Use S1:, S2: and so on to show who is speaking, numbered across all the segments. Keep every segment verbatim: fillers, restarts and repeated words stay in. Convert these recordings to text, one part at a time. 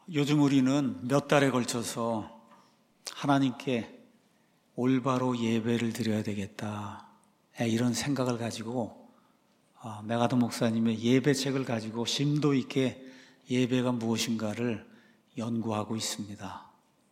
S1: 요즘 우리는 몇 달에 걸쳐서 하나님께 올바로 예배를 드려야 되겠다, 이런 생각을 가지고 메가더 목사님의 예배책을 가지고 심도 있게 예배가 무엇인가를 연구하고 있습니다.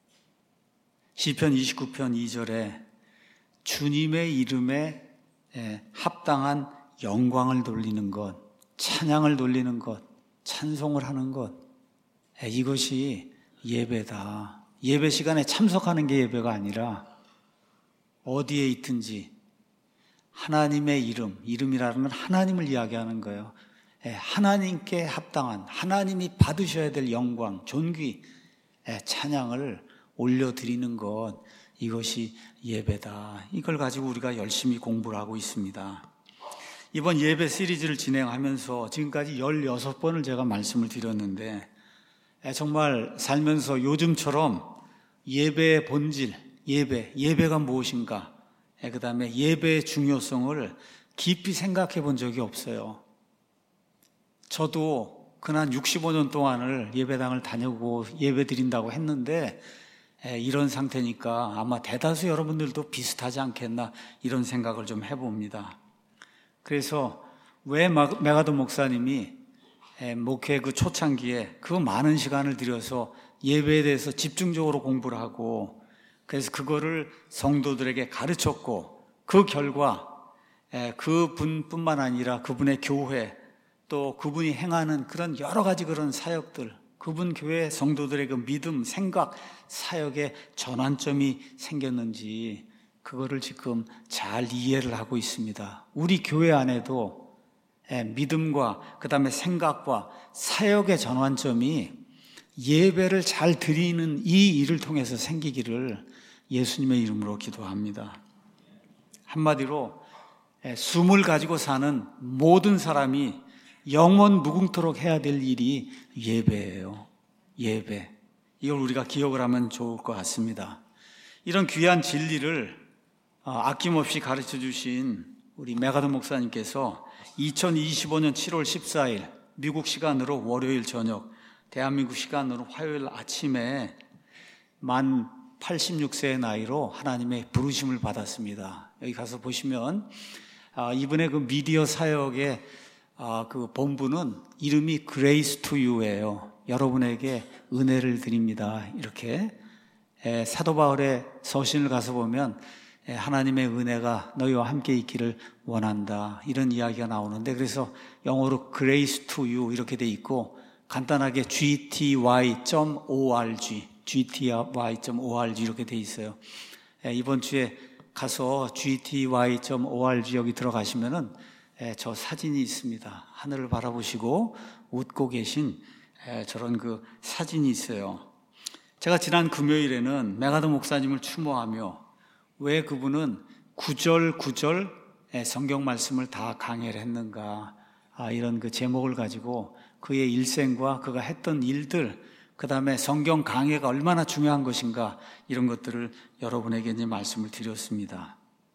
S1: 시편 이십구 편 이 절에 주님의 이름에 합당한 영광을 돌리는 것, 찬양을 돌리는 것, 찬송을 하는 것, 이것이 예배다. 예배 시간에 참석하는 게 예배가 아니라 어디에 있든지 하나님의 이름, 이름이라는 건 하나님을 이야기하는 거예요. 하나님께 합당한, 하나님이 받으셔야 될 영광, 존귀, 찬양을 올려드리는 것, 이것이 예배다. 이걸 가지고 우리가 열심히 공부를 하고 있습니다. 이번 예배 시리즈를 진행하면서 지금까지 열여섯 번을 제가 말씀을 드렸는데, 정말 살면서 요즘처럼 예배의 본질, 예배, 예배가 무엇인가, 그 다음에 예배의 중요성을 깊이 생각해 본 적이 없어요. 저도 그난 육십오 년 동안을 예배당을 다니고 예배 드린다고 했는데, 이런 상태니까 아마 대다수 여러분들도 비슷하지 않겠나, 이런 생각을 좀 해봅니다. 그래서 왜 메가더 목사님이 목회 그 초창기에 그 많은 시간을 들여서 예배에 대해서 집중적으로 공부를 하고, 그래서 그거를 성도들에게 가르쳤고, 그 결과 그분뿐만 아니라 그분의 교회, 또 그분이 행하는 그런 여러 가지 그런 사역들, 그분 교회 성도들의 그 믿음, 생각, 사역의 전환점이 생겼는지, 그거를 지금 잘 이해를 하고 있습니다. 우리 교회 안에도 믿음과 그 다음에 생각과 사역의 전환점이 예배를 잘 드리는 이 일을 통해서 생기기를 예수님의 이름으로 기도합니다. 한마디로 숨을 가지고 사는 모든 사람이 영원 무궁토록 해야 될 일이 예배예요. 예배. 이걸 우리가 기억을 하면 좋을 것 같습니다. 이런 귀한 진리를 아낌없이 가르쳐 주신 우리 메가더 목사님께서 이천이십오 년 칠월 십사일 미국 시간으로 월요일 저녁, 대한민국 시간으로 화요일 아침에 만 팔십육 세의 나이로 하나님의 부르심을 받았습니다. 여기 가서 보시면 이분의 그 미디어 사역의 그 본부는 이름이 Grace to You예요. 여러분에게 은혜를 드립니다. 이렇게 사도 바울의 서신을 가서 보면 하나님의 은혜가 너희와 함께 있기를 원한다, 이런 이야기가 나오는데, 그래서 영어로 Grace to You 이렇게 돼 있고, 간단하게 지 티 와이 닷 오 알 지 지 티 와이 닷 오 알 지 이렇게 돼 있어요. 이번 주에 가서 지 티 와이 닷 오 알 지 여기 들어가시면은 저 사진이 있습니다. 하늘을 바라보시고 웃고 계신 저런 그 사진이 있어요. 제가 지난 금요일에는 메가더 목사님을 추모하며, 왜 그분은 구절 구절 성경 말씀을 다 강해를 했는가, 이런 그 제목을 가지고 그의 일생과 그가 했던 일들, 그 다음에 성경 강해가 얼마나 중요한 것인가, 이런 것들을 여러분에게 이제 말씀을 드렸습니다.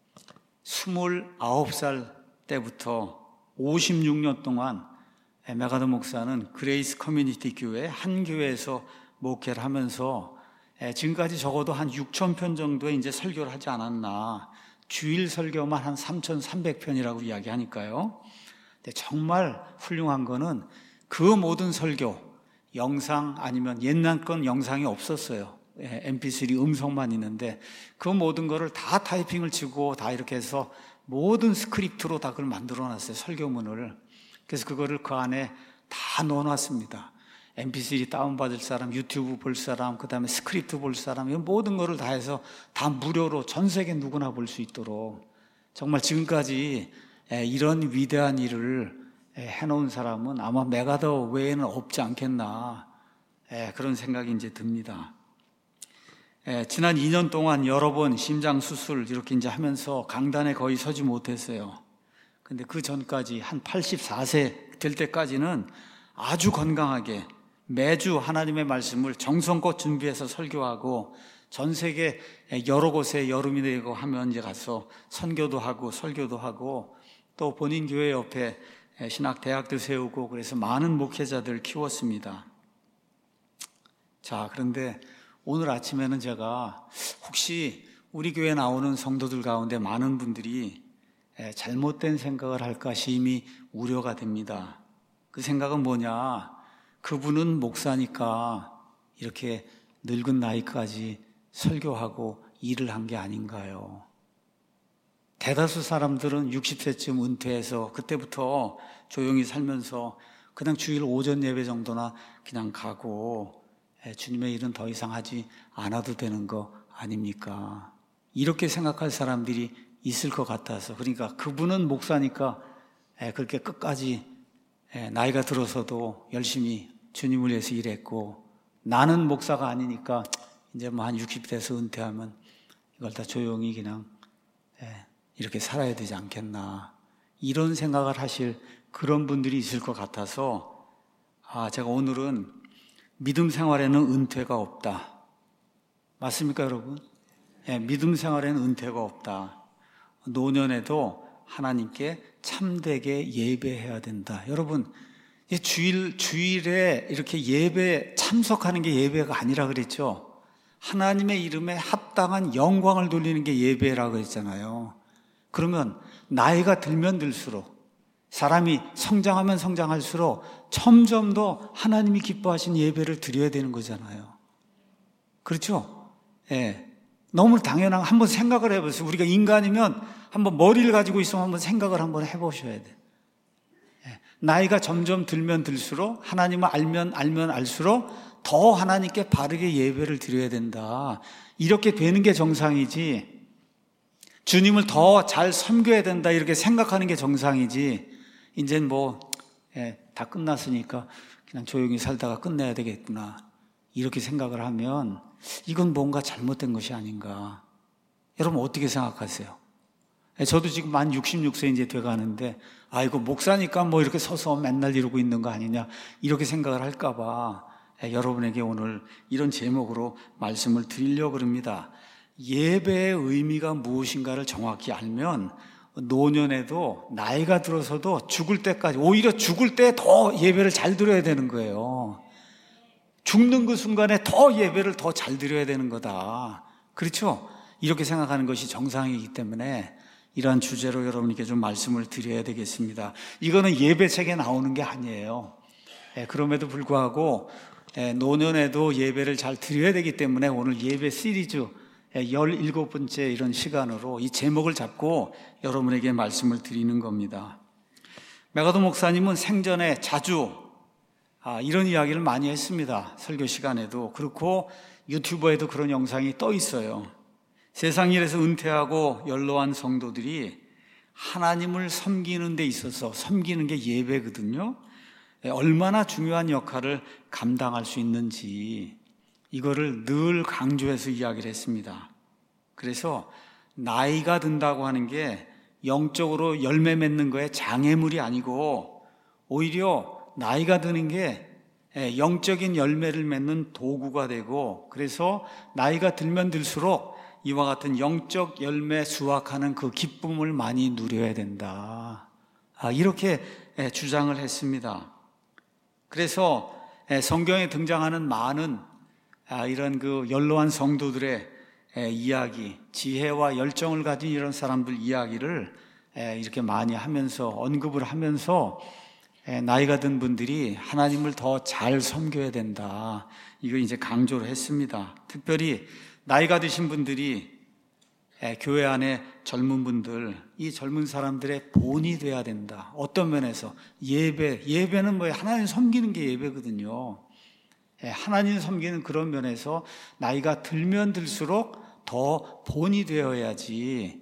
S1: 스물아홉 살 때부터 오십육 년 동안 메가더 목사는 그레이스 커뮤니티 교회 한 교회에서 목회를 하면서 지금까지 적어도 한 육천 편 정도의 이제 설교를 하지 않았나. 주일 설교만 한 삼천삼백 편이라고 이야기하니까요. 근데 정말 훌륭한 거는 그 모든 설교, 영상 아니면 옛날 건 영상이 없었어요. 엠피쓰리 음성만 있는데 그 모든 거를 다 타이핑을 치고 다 이렇게 해서 모든 스크립트로 다 그걸 만들어 놨어요. 설교문을. 그래서 그거를 그 안에 다 넣어 놨습니다. 엠피쓰리 다운받을 사람, 유튜브 볼 사람, 그 다음에 스크립트 볼 사람, 이런 모든 거를 다 해서 다 무료로 전 세계 누구나 볼 수 있도록, 정말 지금까지 이런 위대한 일을 해놓은 사람은 아마 메가더 외에는 없지 않겠나, 그런 생각이 이제 듭니다. 지난 이 년 동안 여러 번 심장 수술 이렇게 이제 하면서 강단에 거의 서지 못했어요. 근데 그 전까지 한 팔십사 세 될 때까지는 아주 건강하게 매주 하나님의 말씀을 정성껏 준비해서 설교하고, 전 세계 여러 곳에 여름이 되고 하면 이제 가서 선교도 하고 설교도 하고, 또 본인 교회 옆에 신학 대학도 세우고, 그래서 많은 목회자들을 키웠습니다. 자, 그런데 오늘 아침에는 제가 혹시 우리 교회 나오는 성도들 가운데 많은 분들이 잘못된 생각을 할까 심히 우려가 됩니다. 그 생각은 뭐냐? 그분은 목사니까 이렇게 늙은 나이까지 설교하고 일을 한 게 아닌가요? 대다수 사람들은 육십 세쯤 은퇴해서 그때부터 조용히 살면서 그냥 주일 오전 예배 정도나 그냥 가고 주님의 일은 더 이상 하지 않아도 되는 거 아닙니까? 이렇게 생각할 사람들이 있을 것 같아서, 그러니까 그분은 목사니까 그렇게 끝까지 나이가 들어서도 열심히 주님을 위해서 일했고, 나는 목사가 아니니까 이제 뭐 한 육십 대에서 은퇴하면 이걸 다 조용히 그냥 이렇게 살아야 되지 않겠나, 이런 생각을 하실 그런 분들이 있을 것 같아서, 아, 제가 오늘은 믿음 생활에는 은퇴가 없다. 맞습니까, 여러분? 예, 믿음 생활에는 은퇴가 없다. 노년에도 하나님께 참되게 예배해야 된다. 여러분, 주일, 주일에 이렇게 예배 참석하는 게 예배가 아니라 그랬죠. 하나님의 이름에 합당한 영광을 돌리는 게 예배라고 그랬잖아요. 그러면 나이가 들면 들수록, 사람이 성장하면 성장할수록 점점 더 하나님이 기뻐하신 예배를 드려야 되는 거잖아요. 그렇죠? 예. 너무 당연한, 한번 생각을 해보세요. 우리가 인간이면 한번 머리를 가지고 있으면 한번 생각을 한번 해보셔야 돼요. 예. 나이가 점점 들면 들수록, 하나님을 알면 알면 알수록 더 하나님께 바르게 예배를 드려야 된다. 이렇게 되는 게 정상이지, 주님을 더 잘 섬겨야 된다 이렇게 생각하는 게 정상이지, 이제는 뭐, 예, 다 끝났으니까 그냥 조용히 살다가 끝내야 되겠구나, 이렇게 생각을 하면 이건 뭔가 잘못된 것이 아닌가. 여러분 어떻게 생각하세요? 예, 저도 지금 만 육십육 세 이제 돼가는데, 아이고, 목사니까 뭐 이렇게 서서 맨날 이러고 있는 거 아니냐, 이렇게 생각을 할까봐 예, 여러분에게 오늘 이런 제목으로 말씀을 드리려고 합니다. 예배의 의미가 무엇인가를 정확히 알면 노년에도, 나이가 들어서도 죽을 때까지, 오히려 죽을 때 더 예배를 잘 드려야 되는 거예요. 죽는 그 순간에 더 예배를 더 잘 드려야 되는 거다. 그렇죠? 이렇게 생각하는 것이 정상이기 때문에 이러한 주제로 여러분께 좀 말씀을 드려야 되겠습니다. 이거는 예배책에 나오는 게 아니에요. 예, 그럼에도 불구하고 예, 노년에도 예배를 잘 드려야 되기 때문에 오늘 예배 시리즈 열일곱 번째 이런 시간으로 이 제목을 잡고 여러분에게 말씀을 드리는 겁니다. 메가도 목사님은 생전에 자주 아, 이런 이야기를 많이 했습니다. 설교 시간에도 그렇고 유튜버에도 그런 영상이 떠 있어요. 세상 일에서 은퇴하고 연로한 성도들이 하나님을 섬기는 데 있어서, 섬기는 게 예배거든요, 얼마나 중요한 역할을 감당할 수 있는지 이거를 늘 강조해서 이야기를 했습니다. 그래서 나이가 든다고 하는 게 영적으로 열매 맺는 거에 장애물이 아니고, 오히려 나이가 드는 게 영적인 열매를 맺는 도구가 되고, 그래서 나이가 들면 들수록 이와 같은 영적 열매 수확하는 그 기쁨을 많이 누려야 된다, 이렇게 주장을 했습니다. 그래서 성경에 등장하는 많은 이런 그 연로한 성도들의 이야기, 지혜와 열정을 가진 이런 사람들 이야기를 이렇게 많이 하면서, 언급을 하면서 나이가 든 분들이 하나님을 더 잘 섬겨야 된다, 이걸 이제 강조를 했습니다. 특별히 나이가 드신 분들이 교회 안에 젊은 분들, 이 젊은 사람들의 본이 돼야 된다. 어떤 면에서 예배, 예배는 뭐 하나님 섬기는 게 예배거든요. 하나님 섬기는 그런 면에서 나이가 들면 들수록 더 본이 되어야지,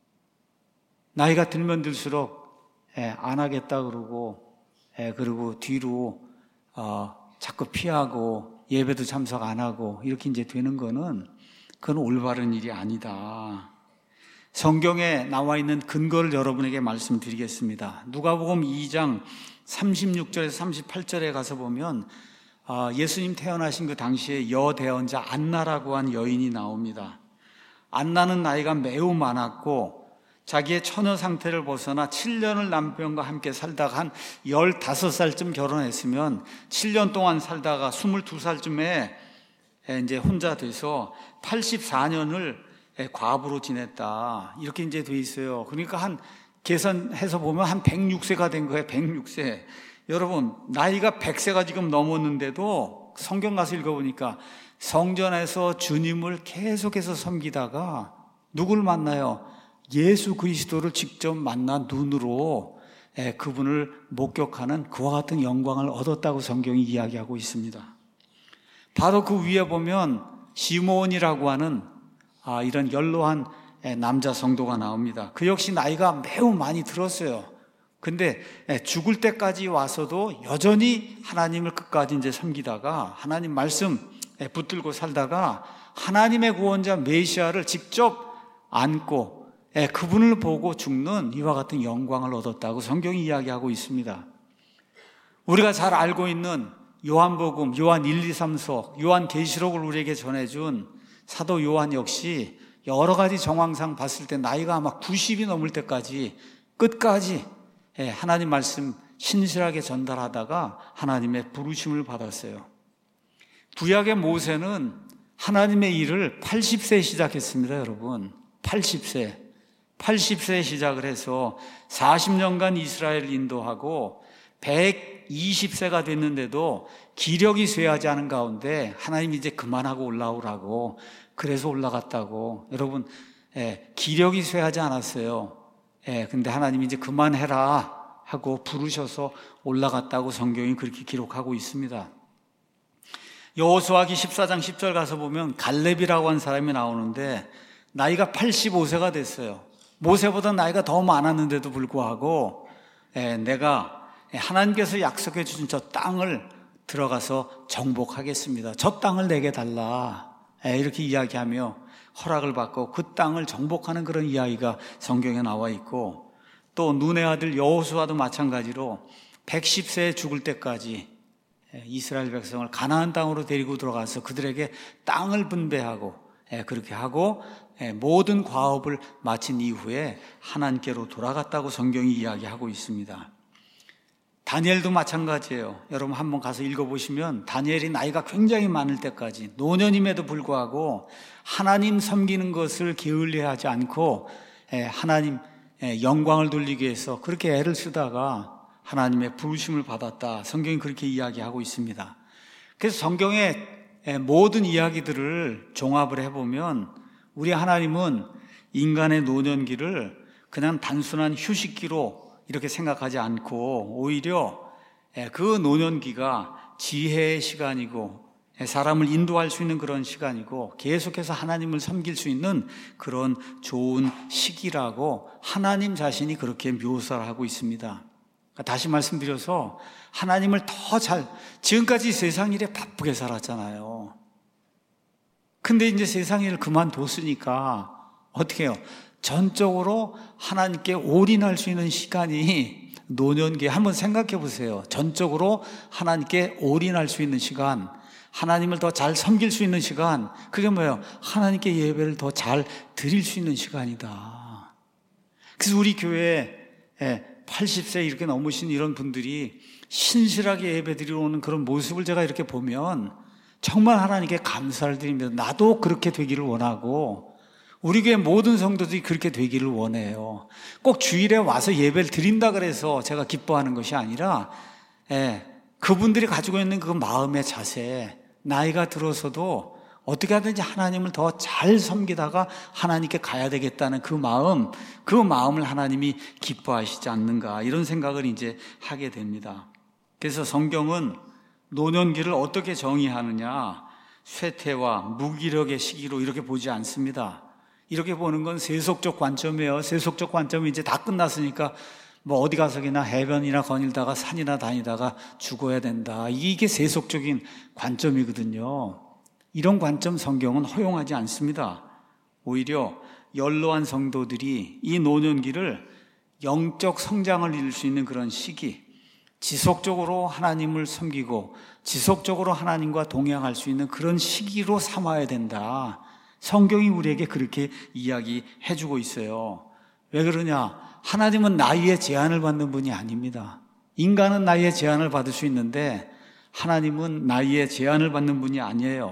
S1: 나이가 들면 들수록 안 하겠다 그러고 그리고 뒤로 어, 자꾸 피하고 예배도 참석 안 하고 이렇게 이제 되는 거는, 그건 올바른 일이 아니다. 성경에 나와 있는 근거를 여러분에게 말씀드리겠습니다. 누가복음 이 장 삼십육 절에서 삼십팔 절에 가서 보면 예수님 태어나신 그 당시에 여대언자 안나라고 한 여인이 나옵니다. 안나는 나이가 매우 많았고 자기의 처녀 상태를 벗어나 칠 년을 남편과 함께 살다가 한 열다섯 살쯤 결혼했으면 칠 년 동안 살다가 스물두 살쯤에 이제 혼자 돼서 팔십사 년을 과부로 지냈다. 이렇게 이제 돼 있어요. 그러니까 한 계산해서 보면 한 백육 세가 된 거예요. 백육 세. 여러분, 나이가 백 세가 지금 넘었는데도 성경 가서 읽어보니까 성전에서 주님을 계속해서 섬기다가 누굴 만나요? 예수 그리스도를 직접 만나 눈으로 그분을 목격하는 그와 같은 영광을 얻었다고 성경이 이야기하고 있습니다. 바로 그 위에 보면 시므온이라고 하는 아, 이런 연로한 남자 성도가 나옵니다. 그 역시 나이가 매우 많이 들었어요. 근데 죽을 때까지 와서도 여전히 하나님을 끝까지 이제 섬기다가 하나님 말씀 붙들고 살다가 하나님의 구원자 메시아를 직접 안고 그분을 보고 죽는 이와 같은 영광을 얻었다고 성경이 이야기하고 있습니다. 우리가 잘 알고 있는 요한복음, 요한 일, 이, 삼서, 요한계시록을 우리에게 전해준 사도 요한 역시 여러 가지 정황상 봤을 때 나이가 아마 구십이 넘을 때까지 끝까지 하나님 말씀 신실하게 전달하다가 하나님의 부르심을 받았어요. 구약의 모세는 하나님의 일을 팔십 세에 시작했습니다, 여러분. 팔십 세. 팔십 세에 시작을 해서 사십 년간 이스라엘을 인도하고 백이십 세가 됐는데도 기력이 쇠하지 않은 가운데 하나님이 이제 그만하고 올라오라고 그래서 올라갔다고. 여러분, 예, 기력이 쇠하지 않았어요. 예, 근데 하나님이 이제 그만해라 하고 부르셔서 올라갔다고 성경이 그렇게 기록하고 있습니다. 여호수아기 십사 장 십 절 가서 보면 갈렙이라고 하는 사람이 나오는데 나이가 팔십오 세가 됐어요. 모세보다 나이가 더 많았는데도 불구하고 예, 내가 하나님께서 약속해 주신 저 땅을 들어가서 정복하겠습니다. 저 땅을 내게 달라. 예, 이렇게 이야기하며 허락을 받고 그 땅을 정복하는 그런 이야기가 성경에 나와 있고, 또 눈의 아들 여호수아도 마찬가지로 백십 세에 죽을 때까지 이스라엘 백성을 가나안 땅으로 데리고 들어가서 그들에게 땅을 분배하고 그렇게 하고 모든 과업을 마친 이후에 하나님께로 돌아갔다고 성경이 이야기하고 있습니다. 다니엘도 마찬가지예요. 여러분 한번 가서 읽어보시면 다니엘이 나이가 굉장히 많을 때까지 노년임에도 불구하고 하나님 섬기는 것을 게을리하지 않고 하나님 영광을 돌리기 위해서 그렇게 애를 쓰다가 하나님의 부르심을 받았다. 성경이 그렇게 이야기하고 있습니다. 그래서 성경의 모든 이야기들을 종합을 해보면 우리 하나님은 인간의 노년기를 그냥 단순한 휴식기로 이렇게 생각하지 않고 오히려 그 노년기가 지혜의 시간이고 사람을 인도할 수 있는 그런 시간이고 계속해서 하나님을 섬길 수 있는 그런 좋은 시기라고 하나님 자신이 그렇게 묘사를 하고 있습니다. 다시 말씀드려서 하나님을 더 잘, 지금까지 세상 일에 바쁘게 살았잖아요. 근데 이제 세상 일을 그만뒀으니까 어떻게 해요? 전적으로 하나님께 올인할 수 있는 시간이 노년기에 한번 생각해 보세요. 전적으로 하나님께 올인할 수 있는 시간, 하나님을 더 잘 섬길 수 있는 시간, 그게 뭐예요? 하나님께 예배를 더 잘 드릴 수 있는 시간이다. 그래서 우리 교회에 팔십 세 이렇게 넘으신 이런 분들이 신실하게 예배 드리러 오는 그런 모습을 제가 이렇게 보면 정말 하나님께 감사를 드립니다. 나도 그렇게 되기를 원하고 우리 교회 모든 성도들이 그렇게 되기를 원해요. 꼭 주일에 와서 예배를 드린다 그래서 제가 기뻐하는 것이 아니라 예, 그분들이 가지고 있는 그 마음의 자세, 나이가 들어서도 어떻게 하든지 하나님을 더 잘 섬기다가 하나님께 가야 되겠다는 그 마음, 그 마음을 하나님이 기뻐하시지 않는가, 이런 생각을 이제 하게 됩니다. 그래서 성경은 노년기를 어떻게 정의하느냐, 쇠퇴와 무기력의 시기로 이렇게 보지 않습니다. 이렇게 보는 건 세속적 관점이에요. 세속적 관점이 이제 다 끝났으니까 뭐 어디 가서 그냥 해변이나 거닐다가 산이나 다니다가 죽어야 된다, 이게 세속적인 관점이거든요. 이런 관점 성경은 허용하지 않습니다. 오히려 연로한 성도들이 이 노년기를 영적 성장을 이룰 수 있는 그런 시기, 지속적으로 하나님을 섬기고 지속적으로 하나님과 동행할 수 있는 그런 시기로 삼아야 된다. 성경이 우리에게 그렇게 이야기해 주고 있어요. 왜 그러냐? 하나님은 나이에 제한을 받는 분이 아닙니다. 인간은 나이에 제한을 받을 수 있는데 하나님은 나이에 제한을 받는 분이 아니에요.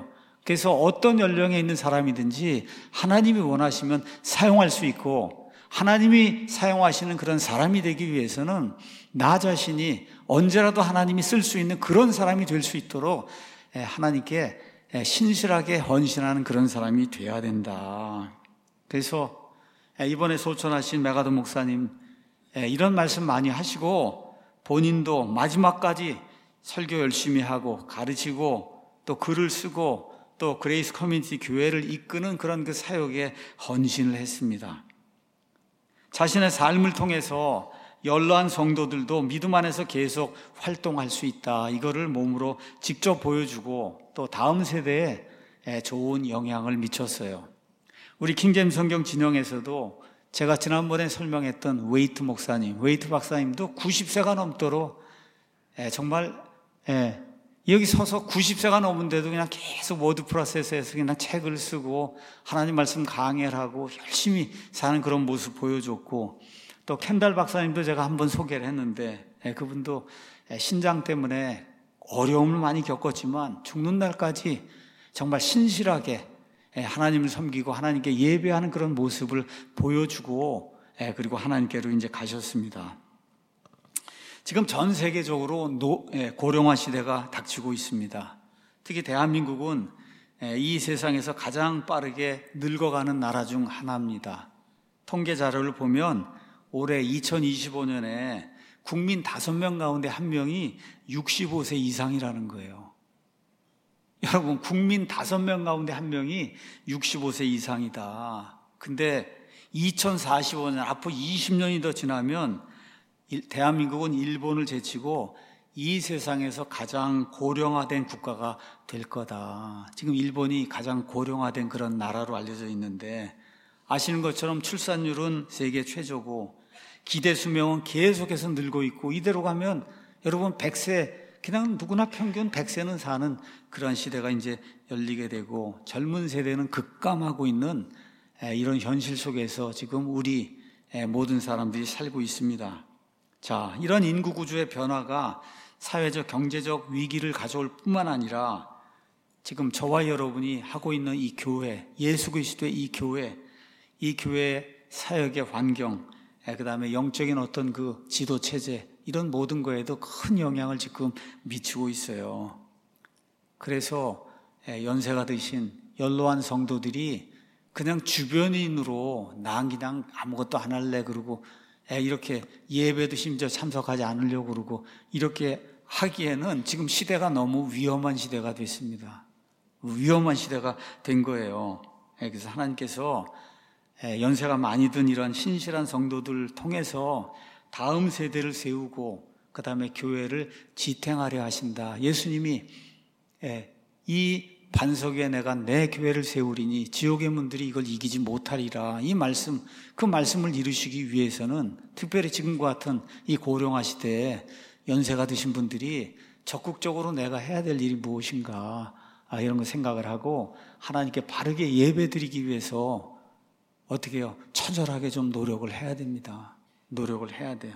S1: 그래서 어떤 연령에 있는 사람이든지 하나님이 원하시면 사용할 수 있고, 하나님이 사용하시는 그런 사람이 되기 위해서는 나 자신이 언제라도 하나님이 쓸 수 있는 그런 사람이 될 수 있도록 하나님께 신실하게 헌신하는 그런 사람이 되어야 된다. 그래서 이번에 소천하신 메가더 목사님 이런 말씀 많이 하시고, 본인도 마지막까지 설교 열심히 하고 가르치고 또 글을 쓰고 또 그레이스 커뮤니티 교회를 이끄는 그런 그 사역에 헌신을 했습니다. 자신의 삶을 통해서 연로한 성도들도 믿음 안에서 계속 활동할 수 있다, 이거를 몸으로 직접 보여주고 또 다음 세대에 좋은 영향을 미쳤어요. 우리 킹제임스 성경 진영에서도 제가 지난번에 설명했던 웨이트 목사님, 웨이트 박사님도 구십 세가 넘도록 정말 여기 서서 구십 세가 넘은데도 그냥 계속 워드 프로세스에서 그냥 책을 쓰고 하나님 말씀 강해를 하고 열심히 사는 그런 모습 보여줬고, 또 캔달 박사님도 제가 한번 소개를 했는데 그분도 신장 때문에 어려움을 많이 겪었지만 죽는 날까지 정말 신실하게 하나님을 섬기고 하나님께 예배하는 그런 모습을 보여주고 그리고 하나님께로 이제 가셨습니다. 지금 전 세계적으로 노, 고령화 시대가 닥치고 있습니다. 특히 대한민국은 이 세상에서 가장 빠르게 늙어가는 나라 중 하나입니다. 통계 자료를 보면 올해 이천이십오 년에 국민 다섯 명 가운데 한 명이 육십오 세 이상이라는 거예요. 여러분, 국민 다섯 명 가운데 한 명이 육십오 세 이상이다. 근데 이천사십오 년, 앞으로 이십 년이 더 지나면 대한민국은 일본을 제치고 이 세상에서 가장 고령화된 국가가 될 거다. 지금 일본이 가장 고령화된 그런 나라로 알려져 있는데, 아시는 것처럼 출산율은 세계 최저고 기대 수명은 계속해서 늘고 있고, 이대로 가면 여러분 백 세, 그냥 누구나 평균 백 세는 사는 그런 시대가 이제 열리게 되고, 젊은 세대는 급감하고 있는 이런 현실 속에서 지금 우리 모든 사람들이 살고 있습니다. 자, 이런 인구 구조의 변화가 사회적, 경제적 위기를 가져올 뿐만 아니라 지금 저와 여러분이 하고 있는 이 교회, 예수 그리스도의 이 교회, 이 교회의 사역의 환경, 그 다음에 영적인 어떤 그 지도 체제, 이런 모든 거에도 큰 영향을 지금 미치고 있어요. 그래서 연세가 드신 연로한 성도들이 그냥 주변인으로 난 그냥 아무것도 안 할래 그러고 이렇게 예배도 심지어 참석하지 않으려고 그러고 이렇게 하기에는 지금 시대가 너무 위험한 시대가 됐습니다. 위험한 시대가 된 거예요. 그래서 하나님께서 연세가 많이 든 이런 신실한 성도들을 통해서 다음 세대를 세우고 그 다음에 교회를 지탱하려 하신다. 예수님이 이 반석 위에 내가 내 교회를 세우리니 지옥의 문들이 이걸 이기지 못하리라. 이 말씀, 그 말씀을 이루시기 위해서는 특별히 지금과 같은 이 고령화 시대에 연세가 드신 분들이 적극적으로 내가 해야 될 일이 무엇인가, 아, 이런 거 생각을 하고 하나님께 바르게 예배드리기 위해서 어떻게 해요? 처절하게 좀 노력을 해야 됩니다. 노력을 해야 돼요.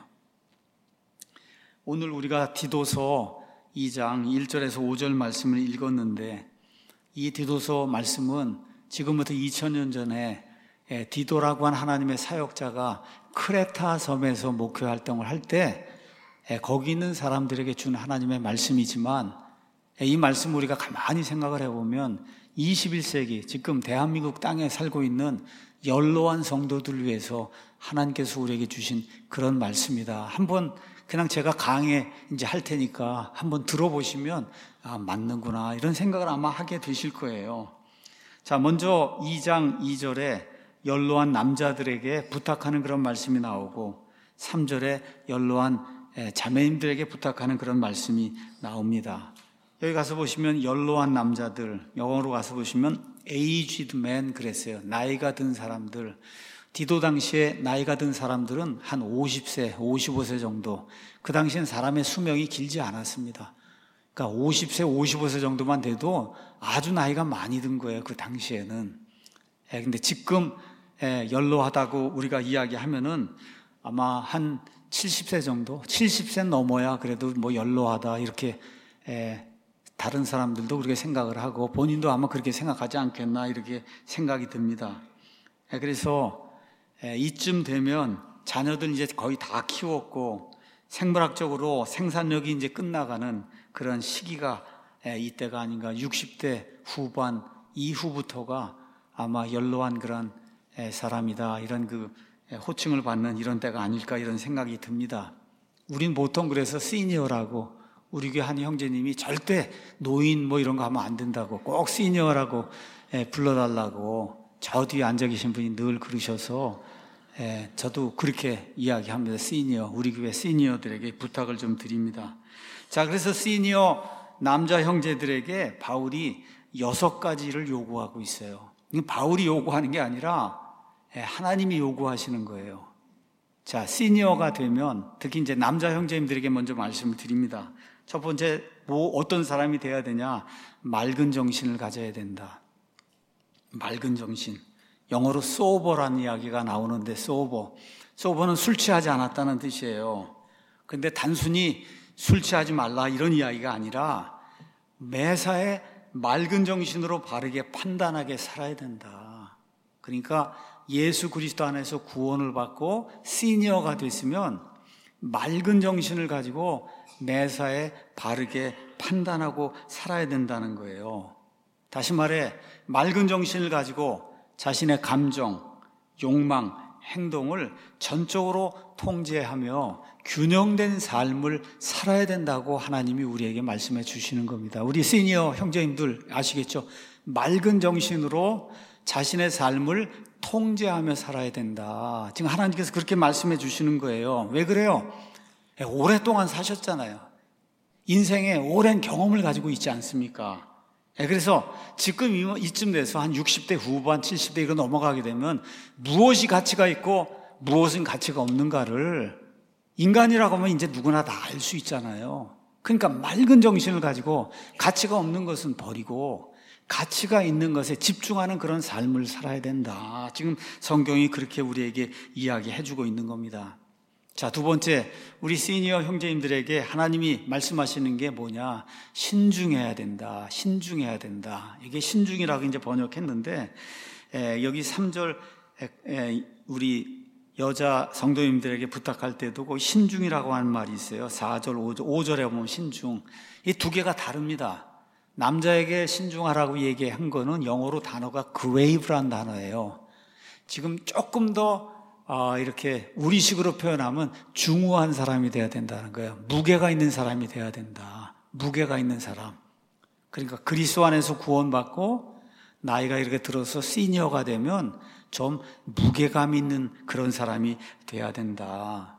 S1: 오늘 우리가 디도서 이 장 일 절에서 오 절 말씀을 읽었는데, 이 디도서 말씀은 지금부터 이천 년 전에 디도라고 한 하나님의 사역자가 크레타 섬에서 목회 활동을 할 때 거기 있는 사람들에게 준 하나님의 말씀이지만, 이 말씀을 우리가 가만히 생각을 해보면 이십일 세기 지금 대한민국 땅에 살고 있는 연로한 성도들을 위해서 하나님께서 우리에게 주신 그런 말씀이다. 한번 그냥 제가 강해 이제 할 테니까 한번 들어보시면 아, 맞는구나, 이런 생각을 아마 하게 되실 거예요. 자, 먼저 이 장 이 절에 연로한 남자들에게 부탁하는 그런 말씀이 나오고, 삼 절에 연로한 자매님들에게 부탁하는 그런 말씀이 나옵니다. 여기 가서 보시면 연로한 남자들, 영어로 가서 보시면 aged men 그랬어요. 나이가 든 사람들. 디도 당시에 나이가 든 사람들은 한 오십 세, 오십오 세 정도. 그 당시엔 사람의 수명이 길지 않았습니다. 그러니까 오십 세, 오십오 세 정도만 돼도 아주 나이가 많이 든 거예요, 그 당시에는. 예, 근데 지금 예, 연로하다고 우리가 이야기하면은 아마 한 칠십 세 정도, 칠십 세 넘어야 그래도 뭐 연로하다 이렇게 예, 다른 사람들도 그렇게 생각을 하고 본인도 아마 그렇게 생각하지 않겠나 이렇게 생각이 듭니다. 그래서 이쯤 되면 자녀들 이제 거의 다 키웠고 생물학적으로 생산력이 이제 끝나가는 그런 시기가 이때가 아닌가. 육십 대 후반 이후부터가 아마 연로한 그런 사람이다, 이런 그 호칭을 받는 이런 때가 아닐까 이런 생각이 듭니다. 우린 보통 그래서 시니어라고, 우리 교회 한 형제님이 절대 노인 뭐 이런 거 하면 안 된다고 꼭 시니어라고 불러달라고 저 뒤에 앉아 계신 분이 늘 그러셔서 저도 그렇게 이야기합니다. 시니어, 우리 교회 시니어들에게 부탁을 좀 드립니다. 자, 그래서 시니어 남자 형제들에게 바울이 여섯 가지를 요구하고 있어요. 바울이 요구하는 게 아니라 하나님이 요구하시는 거예요. 자, 시니어가 되면 특히 이제 남자 형제님들에게 먼저 말씀을 드립니다. 첫 번째, 뭐 어떤 사람이 돼야 되냐? 맑은 정신을 가져야 된다. 맑은 정신. 영어로 sober라는 이야기가 나오는데 sober. sober는 술 취하지 않았다는 뜻이에요. 근데 단순히 술 취하지 말라 이런 이야기가 아니라 매사에 맑은 정신으로 바르게 판단하게 살아야 된다. 그러니까 예수 그리스도 안에서 구원을 받고 시니어가 됐으면 맑은 정신을 가지고 매사에 바르게 판단하고 살아야 된다는 거예요. 다시 말해 맑은 정신을 가지고 자신의 감정, 욕망, 행동을 전적으로 통제하며 균형된 삶을 살아야 된다고 하나님이 우리에게 말씀해 주시는 겁니다. 우리 시니어 형제님들 아시겠죠? 맑은 정신으로 자신의 삶을 통제하며 살아야 된다. 지금 하나님께서 그렇게 말씀해 주시는 거예요. 왜 그래요? 오랫동안 사셨잖아요. 인생에 오랜 경험을 가지고 있지 않습니까? 그래서 지금 이쯤 돼서 한 육십 대 후반, 칠십 대 이거 넘어가게 되면 무엇이 가치가 있고 무엇은 가치가 없는가를 인간이라고 하면 이제 누구나 다 알 수 있잖아요. 그러니까 맑은 정신을 가지고 가치가 없는 것은 버리고 가치가 있는 것에 집중하는 그런 삶을 살아야 된다. 지금 성경이 그렇게 우리에게 이야기해 주고 있는 겁니다. 자, 두 번째, 우리 시니어 형제님들에게 하나님이 말씀하시는 게 뭐냐? 신중해야 된다. 신중해야 된다. 이게 신중이라고 이제 번역했는데, 에, 여기 삼 절, 에, 에, 우리 여자 성도님들에게 부탁할 때도 그 신중이라고 하는 말이 있어요. 사 절, 오 절, 오 절에 보면 신중. 이 두 개가 다릅니다. 남자에게 신중하라고 얘기한 거는 영어로 단어가 grave라는 단어예요. 지금 조금 더 아, 이렇게 우리식으로 표현하면 중후한 사람이 돼야 된다는 거예요. 무게가 있는 사람이 돼야 된다. 무게가 있는 사람. 그러니까 그리스도 안에서 구원받고 나이가 이렇게 들어서 시니어가 되면 좀 무게감 있는 그런 사람이 돼야 된다.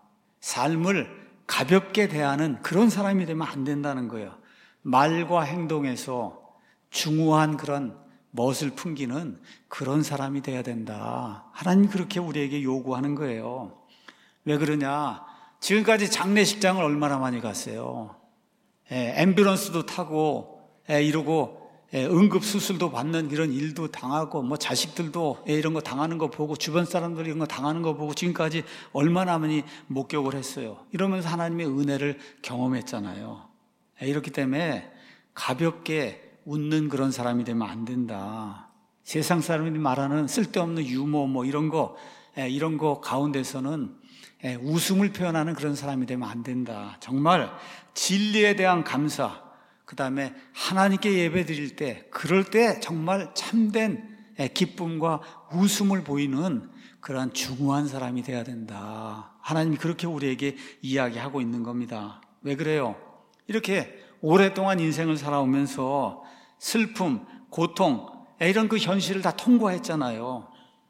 S1: 삶을 가볍게 대하는 그런 사람이 되면 안 된다는 거예요. 말과 행동에서 중후한 그런 멋을 풍기는 그런 사람이 돼야 된다. 하나님이 그렇게 우리에게 요구하는 거예요. 왜 그러냐? 지금까지 장례식장을 얼마나 많이 갔어요. 예, 앰뷸런스도 타고 예, 이러고 예, 응급수술도 받는 이런 일도 당하고 뭐 자식들도 예, 이런 거 당하는 거 보고 주변 사람들이 이런 거 당하는 거 보고 지금까지 얼마나 많이 목격을 했어요. 이러면서 하나님의 은혜를 경험했잖아요. 예, 이렇기 때문에 가볍게 웃는 그런 사람이 되면 안 된다. 세상 사람들이 말하는 쓸데없는 유머 뭐 이런 거 예, 이런 거 가운데서는 예, 웃음을 표현하는 그런 사람이 되면 안 된다. 정말 진리에 대한 감사, 그 다음에 하나님께 예배 드릴 때 그럴 때 정말 참된 예, 기쁨과 웃음을 보이는 그러한 중후한 사람이 돼야 된다. 하나님이 그렇게 우리에게 이야기하고 있는 겁니다. 왜 그래요? 이렇게 오랫동안 인생을 살아오면서 슬픔, 고통 이런 그 현실을 다 통과했잖아요.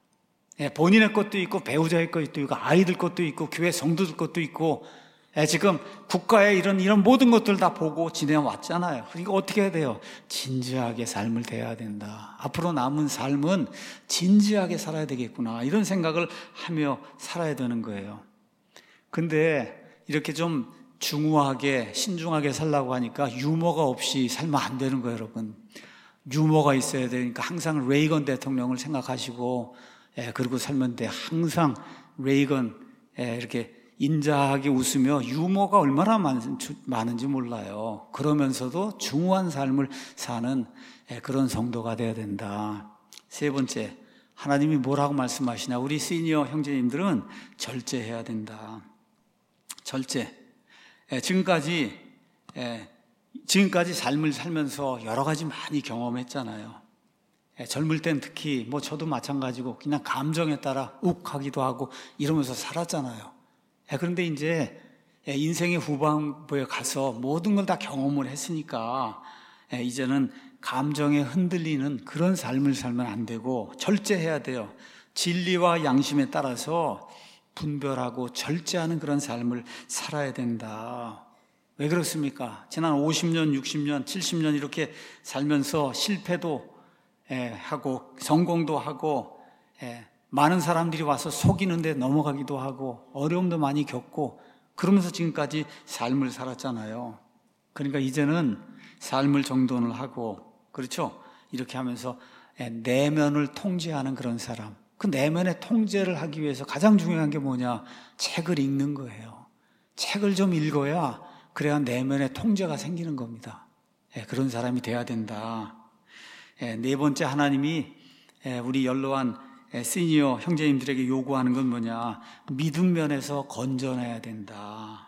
S1: 본인의 것도 있고 배우자의 것도 있고 아이들 것도 있고 교회 성도들 것도 있고 지금 국가의 이런 이런 모든 것들 다 보고 지내왔잖아요. 그러니까 어떻게 해야 돼요? 진지하게 삶을 대해야 된다. 앞으로 남은 삶은 진지하게 살아야 되겠구나 이런 생각을 하며 살아야 되는 거예요. 근데 이렇게 좀 중후하게 신중하게 살라고 하니까 유머가 없이 살면 안 되는 거예요, 여러분. 유머가 있어야 되니까 항상 레이건 대통령을 생각하시고 예, 그리고 살면 돼. 항상 레이건 예, 이렇게 인자하게 웃으며 유머가 얼마나 많은지 몰라요. 그러면서도 중후한 삶을 사는 그런 성도가 되어야 된다. 세 번째, 하나님이 뭐라고 말씀하시냐? 우리 시니어 형제님들은 절제해야 된다. 절제. 지금까지 지금까지 삶을 살면서 여러 가지 많이 경험했잖아요. 젊을 땐 특히 뭐 저도 마찬가지고 그냥 감정에 따라 욱하기도 하고 이러면서 살았잖아요. 그런데 이제 인생의 후반부에 가서 모든 걸 다 경험을 했으니까 이제는 감정에 흔들리는 그런 삶을 살면 안 되고 절제해야 돼요. 진리와 양심에 따라서 분별하고 절제하는 그런 삶을 살아야 된다. 왜 그렇습니까? 지난 오십 년, 육십 년, 칠십 년 이렇게 살면서 실패도 하고 성공도 하고 많은 사람들이 와서 속이는데 넘어가기도 하고 어려움도 많이 겪고 그러면서 지금까지 삶을 살았잖아요. 그러니까 이제는 삶을 정돈을 하고, 그렇죠? 이렇게 하면서 내면을 통제하는 그런 사람. 그 내면의 통제를 하기 위해서 가장 중요한 게 뭐냐? 책을 읽는 거예요. 책을 좀 읽어야 그래야 내면의 통제가 생기는 겁니다. 그런 사람이 돼야 된다. 네 번째, 하나님이 우리 연로한 시니어 형제님들에게 요구하는 건 뭐냐? 믿음 면에서 건전해야 된다.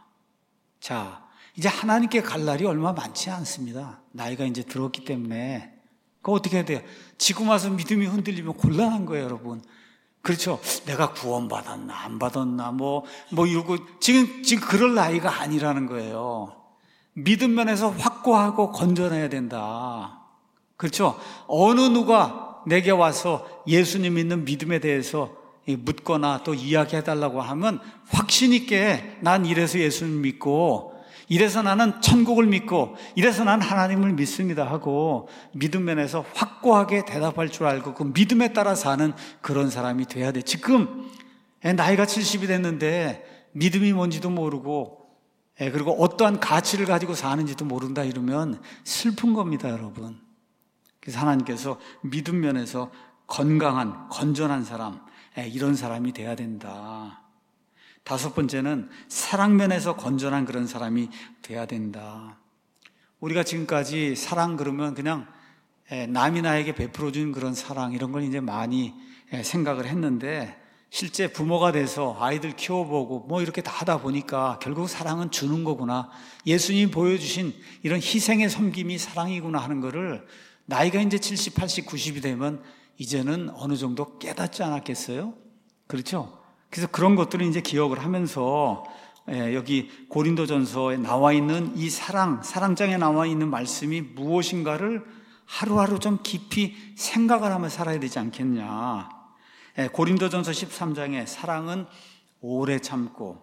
S1: 자, 이제 하나님께 갈 날이 얼마 많지 않습니다. 나이가 이제 들었기 때문에. 그거 어떻게 해야 돼요? 지금 와서 믿음이 흔들리면 곤란한 거예요, 여러분. 그렇죠? 내가 구원받았나, 안 받았나, 뭐, 뭐 이러고, 지금, 지금 그럴 나이가 아니라는 거예요. 믿음 면에서 확고하고 건전해야 된다. 그렇죠? 어느 누가 내게 와서 예수님 믿는 믿음에 대해서 묻거나 또 이야기해달라고 하면 확신 있게 난 이래서 예수님 믿고 이래서 나는 천국을 믿고 이래서 난 하나님을 믿습니다 하고 믿음 면에서 확고하게 대답할 줄 알고 그 믿음에 따라 사는 그런 사람이 돼야 돼. 지금 나이가 칠십이 됐는데 믿음이 뭔지도 모르고 그리고 어떠한 가치를 가지고 사는지도 모른다 이러면 슬픈 겁니다, 여러분. 그래서 하나님께서 믿음 면에서 건강한, 건전한 사람, 이런 사람이 돼야 된다. 다섯 번째는 사랑 면에서 건전한 그런 사람이 돼야 된다. 우리가 지금까지 사랑 그러면 그냥 남이 나에게 베풀어준 그런 사랑 이런 걸 이제 많이 생각을 했는데 실제 부모가 돼서 아이들 키워보고 뭐 이렇게 다 하다 보니까 결국 사랑은 주는 거구나. 예수님이 보여주신 이런 희생의 섬김이 사랑이구나 하는 거를 나이가 이제 칠십, 팔십, 구십이 되면 이제는 어느 정도 깨닫지 않았겠어요? 그렇죠? 그래서 그런 것들을 이제 기억을 하면서 여기 고린도전서에 나와 있는 이 사랑, 사랑장에 나와 있는 말씀이 무엇인가를 하루하루 좀 깊이 생각을 하며 살아야 되지 않겠냐. 고린도전서 십삼 장에 사랑은 오래 참고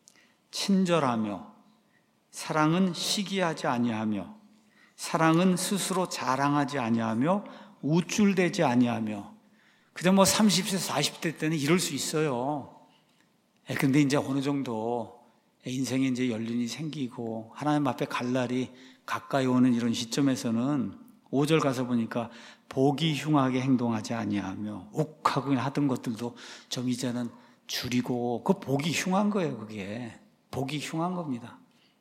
S1: 친절하며 사랑은 시기하지 아니하며 사랑은 스스로 자랑하지 아니하며 우쭐대지 아니하며. 그냥 뭐 삼십 세, 사십 대 때는 이럴 수 있어요. 근데 이제 어느 정도 인생에 이제 연륜이 생기고 하나님 앞에 갈 날이 가까이 오는 이런 시점에서는 오 절 가서 보니까 보기 흉하게 행동하지 아니하며 욱하고 하던 것들도 좀 이제는 줄이고, 그 보기 흉한 거예요. 그게 보기 흉한 겁니다.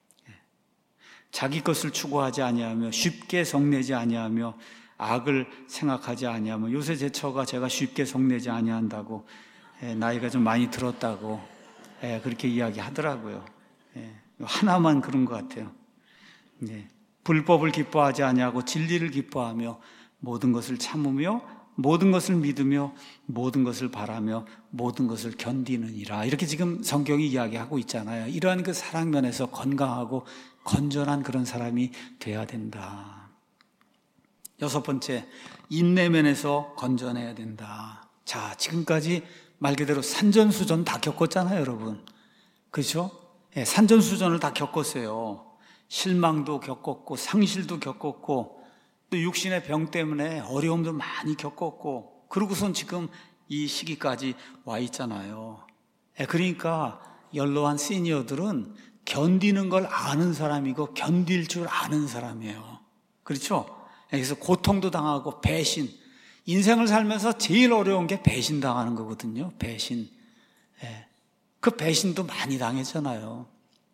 S1: 자기 것을 추구하지 아니하며 쉽게 성내지 아니하며 악을 생각하지 아니하며. 요새 제 처가 제가 쉽게 성내지 아니한다고 나이가 좀 많이 들었다고 그렇게 이야기하더라고요. 하나만 그런 것 같아요. 불법을 기뻐하지 아니하고 진리를 기뻐하며 모든 것을 참으며 모든 것을 믿으며 모든 것을 바라며 모든 것을 견디느니라. 이렇게 지금 성경이 이야기하고 있잖아요. 이러한 그 사랑 면에서 건강하고 건전한 그런 사람이 돼야 된다. 여섯 번째, 인내 면에서 건전해야 된다. 자, 지금까지 말 그대로 산전수전 다 겪었잖아요, 여러분. 그렇죠? 예, 산전수전을 다 겪었어요. 실망도 겪었고 상실도 겪었고 또 육신의 병 때문에 어려움도 많이 겪었고 그러고선 지금 이 시기까지 와 있잖아요. 예, 그러니까 연로한 시니어들은 견디는 걸 아는 사람이고 견딜 줄 아는 사람이에요. 그렇죠? 그래서 고통도 당하고 배신, 인생을 살면서 제일 어려운 게 배신당하는 거거든요. 배신. 예. 그 배신도 많이 당했잖아요.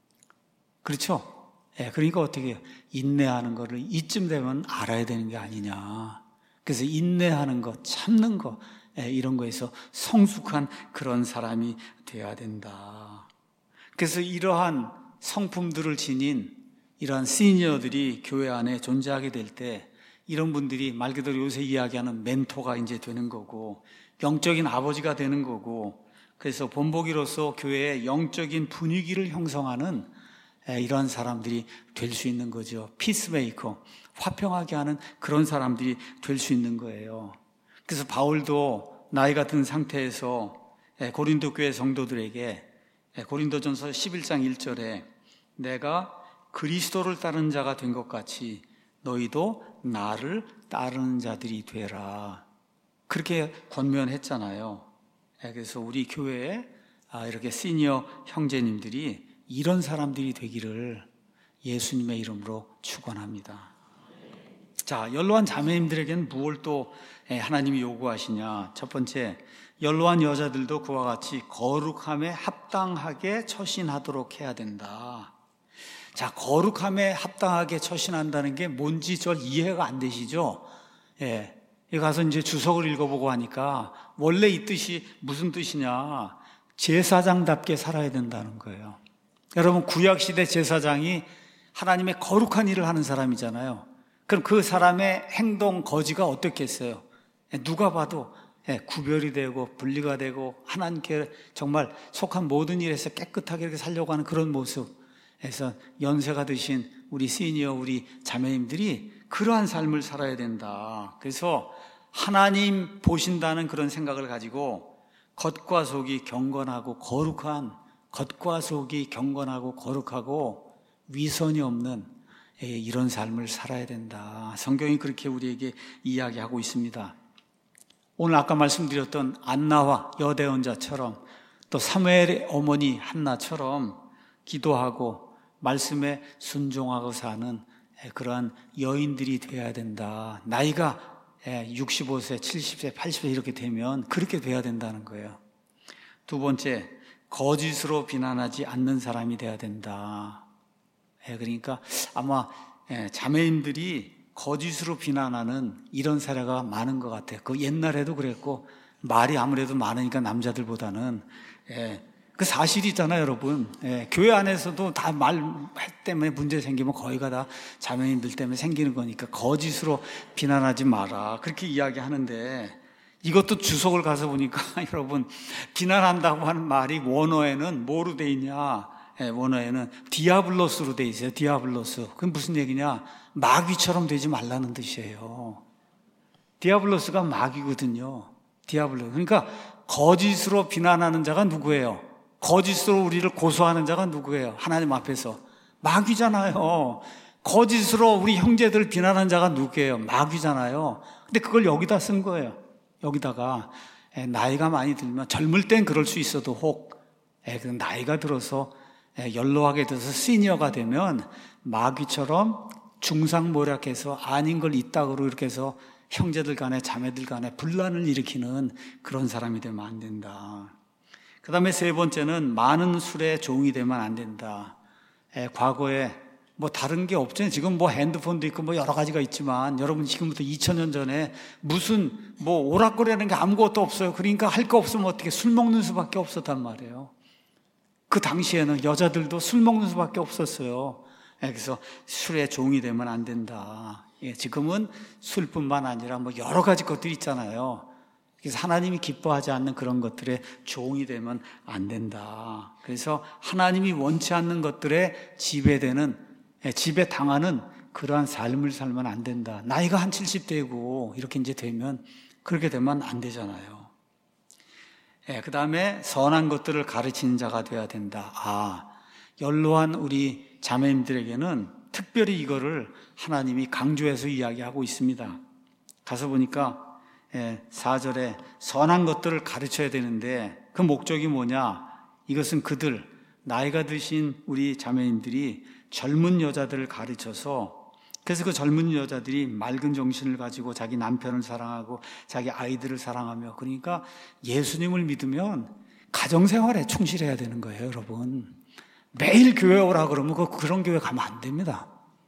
S1: 그렇죠? 예, 그러니까 어떻게 해요? 인내하는 거를 이쯤 되면 알아야 되는 게 아니냐. 그래서 인내하는 거, 참는 거, 예, 이런 거에서 성숙한 그런 사람이 되어야 된다. 그래서 이러한 성품들을 지닌 이러한 시니어들이 교회 안에 존재하게 될 때 이런 분들이 말 그대로 요새 이야기하는 멘토가 이제 되는 거고 영적인 아버지가 되는 거고 그래서 본보기로서 교회의 영적인 분위기를 형성하는 이러한 사람들이 될 수 있는 거죠. 피스메이커, 화평하게 하는 그런 사람들이 될 수 있는 거예요. 그래서 바울도 나이가 든 상태에서 고린도 교회 성도들에게 고린도전서 십일 장 일 절에 내가 그리스도를 따르는 자가 된 것 같이 너희도 나를 따르는 자들이 되라. 그렇게 권면했잖아요. 그래서 우리 교회에 이렇게 시니어 형제님들이 이런 사람들이 되기를 예수님의 이름으로 축원합니다. 자, 연로한 자매님들에게는 무엇을 또 하나님이 요구하시냐? 첫 번째, 연로한 여자들도 그와 같이 거룩함에 합당하게 처신하도록 해야 된다. 자, 거룩함에 합당하게 처신한다는 게 뭔지 절 이해가 안 되시죠? 예. 여기 가서 이제 주석을 읽어보고 하니까 원래 이 뜻이 무슨 뜻이냐? 제사장답게 살아야 된다는 거예요. 여러분, 구약시대 제사장이 하나님의 거룩한 일을 하는 사람이잖아요. 그럼 그 사람의 행동, 거지가 어떻겠어요? 누가 봐도 구별이 되고 분리가 되고 하나님께 정말 속한 모든 일에서 깨끗하게 이렇게 살려고 하는 그런 모습. 그래서 연세가 드신 우리 시니어, 우리 자매님들이 그러한 삶을 살아야 된다. 그래서 하나님 보신다는 그런 생각을 가지고 겉과 속이 경건하고 거룩한, 겉과 속이 경건하고 거룩하고 위선이 없는 이런 삶을 살아야 된다. 성경이 그렇게 우리에게 이야기하고 있습니다. 오늘 아까 말씀드렸던 안나와 여대언자처럼 또 사무엘의 어머니 한나처럼 기도하고 말씀에 순종하고 사는 그러한 여인들이 되어야 된다. 나이가 육십오 세, 칠십 세, 팔십 세 이렇게 되면 그렇게 돼야 된다는 거예요. 두 번째, 거짓으로 비난하지 않는 사람이 돼야 된다. 그러니까 아마 자매인들이 거짓으로 비난하는 이런 사례가 많은 것 같아요. 그 옛날에도 그랬고 말이 아무래도 많으니까 남자들보다는 그 사실이잖아요, 여러분. 예, 교회 안에서도 다 말 때문에 문제 생기면 거의가 다 자매님들 때문에 생기는 거니까 거짓으로 비난하지 마라. 그렇게 이야기하는데 이것도 주석을 가서 보니까 여러분 비난한다고 하는 말이 원어에는 뭐로 돼 있냐? 예, 원어에는 디아블로스로 돼 있어요. 디아블로스. 그게 무슨 얘기냐? 마귀처럼 되지 말라는 뜻이에요. 디아블로스가 마귀거든요. 디아블로스. 그러니까 거짓으로 비난하는 자가 누구예요? 거짓으로 우리를 고소하는 자가 누구예요? 하나님 앞에서 마귀잖아요. 거짓으로 우리 형제들을 비난하는 자가 누구예요? 마귀잖아요. 근데 그걸 여기다 쓴 거예요. 여기다가 나이가 많이 들면 젊을 땐 그럴 수 있어도 혹 나이가 들어서 연로하게 돼서 시니어가 되면 마귀처럼 중상모략해서 아닌 걸 이따구로 이렇게 해서 형제들 간에 자매들 간에 분란을 일으키는 그런 사람이 되면 안 된다. 그 다음에 세 번째는 많은 술에 종이 되면 안 된다. 에, 과거에 뭐 다른 게 없잖아요. 지금 뭐 핸드폰도 있고 뭐 여러 가지가 있지만 여러분 지금부터 이천 년 전에 무슨 뭐 오락거리라는 게 아무것도 없어요. 그러니까 할 거 없으면 어떻게 술 먹는 수밖에 없었단 말이에요. 그 당시에는 여자들도 술 먹는 수밖에 없었어요. 에, 그래서 술에 종이 되면 안 된다. 예, 지금은 술뿐만 아니라 뭐 여러 가지 것들이 있잖아요. 그래서 하나님이 기뻐하지 않는 그런 것들에 종이 되면 안 된다. 그래서 하나님이 원치 않는 것들에 지배되는, 지배당하는 그러한 삶을 살면 안 된다. 나이가 한 칠십 대고 이렇게 이제 되면 그렇게 되면 안 되잖아요. 예, 그 다음에 선한 것들을 가르치는 자가 되어야 된다. 아, 연로한 우리 자매님들에게는 특별히 이거를 하나님이 강조해서 이야기하고 있습니다. 가서 보니까 사 절에 선한 것들을 가르쳐야 되는데 그 목적이 뭐냐? 이것은 그들, 나이가 드신 우리 자매님들이 젊은 여자들을 가르쳐서 그래서 그 젊은 여자들이 맑은 정신을 가지고 자기 남편을 사랑하고 자기 아이들을 사랑하며 그러니까 예수님을 믿으면 가정생활에 충실해야 되는 거예요, 여러분. 매일 교회 오라 그러면 그 그런 교회 가면 안 됩니다.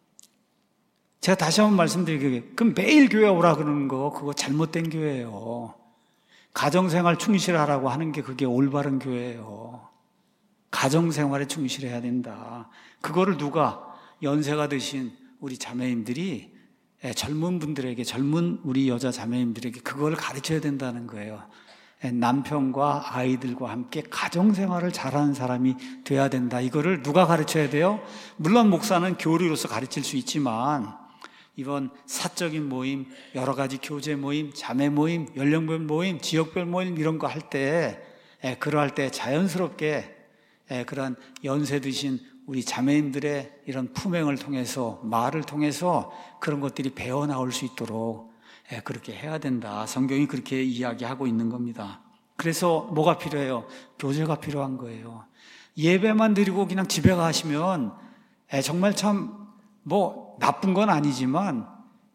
S1: 제가 다시 한번 말씀드리게, 그럼 매일 교회 오라 그러는 거 그거 잘못된 교회예요. 가정생활 충실하라고 하는 게 그게 올바른 교회예요. 가정생활에 충실해야 된다. 그거를 누가 연세가 드신 우리 자매님들이 젊은 분들에게, 젊은 우리 여자 자매님들에게 그걸 가르쳐야 된다는 거예요. 남편과 아이들과 함께 가정생활을 잘하는 사람이 돼야 된다. 이거를 누가 가르쳐야 돼요? 물론 목사는 교리로서 가르칠 수 있지만 이번 사적인 모임, 여러 가지 교제 모임, 자매 모임, 연령별 모임, 지역별 모임 이런 거 할 때, 그러할 때 자연스럽게 그런 연세 드신 우리 자매님들의 이런 품행을 통해서, 말을 통해서 그런 것들이 배어 나올 수 있도록 그렇게 해야 된다. 성경이 그렇게 이야기하고 있는 겁니다. 그래서 뭐가 필요해요? 교제가 필요한 거예요. 예배만 드리고 그냥 집에 가시면 정말 참 뭐 나쁜 건 아니지만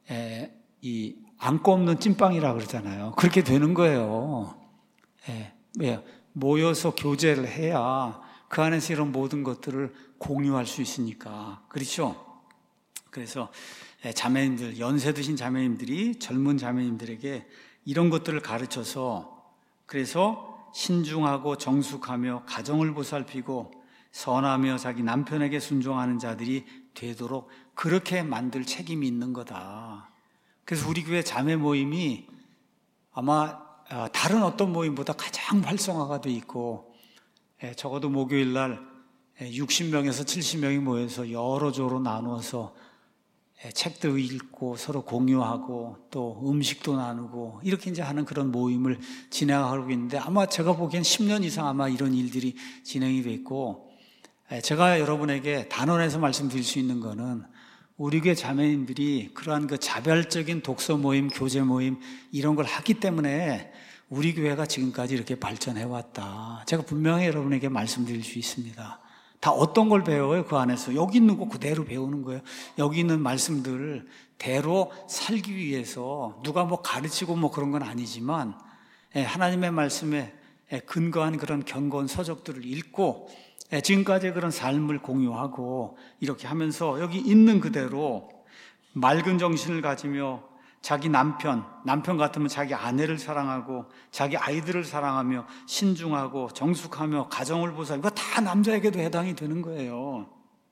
S1: 이 안고 없는 찐빵이라 그러잖아요. 그렇게 되는 거예요. 왜? 모여서 교제를 해야 그 안에서 이런 모든 것들을 공유할 수 있으니까. 그렇죠? 그래서 자매님들, 연세 드신 자매님들이 젊은 자매님들에게 이런 것들을 가르쳐서, 그래서 신중하고 정숙하며 가정을 보살피고 선하며 자기 남편에게 순종하는 자들이 되도록 그렇게 만들 책임이 있는 거다. 그래서 우리 교회 자매 모임이 아마 다른 어떤 모임보다 가장 활성화가 돼 있고, 적어도 목요일 날 육십 명에서 칠십 명이 모여서 여러 조로 나누어서 책도 읽고 서로 공유하고 또 음식도 나누고 이렇게 이제 하는 그런 모임을 진행하고 있는데, 아마 제가 보기엔 십 년 이상 아마 이런 일들이 진행이 돼 있고, 제가 여러분에게 단언해서 말씀드릴 수 있는 거는 우리 교회 자매님들이 그러한 그 자별적인 독서 모임, 교제 모임 이런 걸 하기 때문에 우리 교회가 지금까지 이렇게 발전해 왔다. 제가 분명히 여러분에게 말씀드릴 수 있습니다. 다 어떤 걸 배워요? 그 안에서 여기 있는 거 그대로 배우는 거예요. 여기 있는 말씀들을 대로 살기 위해서 누가 뭐 가르치고 뭐 그런 건 아니지만 하나님의 말씀에 근거한 그런 견고한 서적들을 읽고 지금까지의 그런 삶을 공유하고 이렇게 하면서 여기 있는 그대로 맑은 정신을 가지며 자기 남편, 남편 같으면 자기 아내를 사랑하고 자기 아이들을 사랑하며 신중하고 정숙하며 가정을 보살피고, 이거 다 남자에게도 해당이 되는 거예요.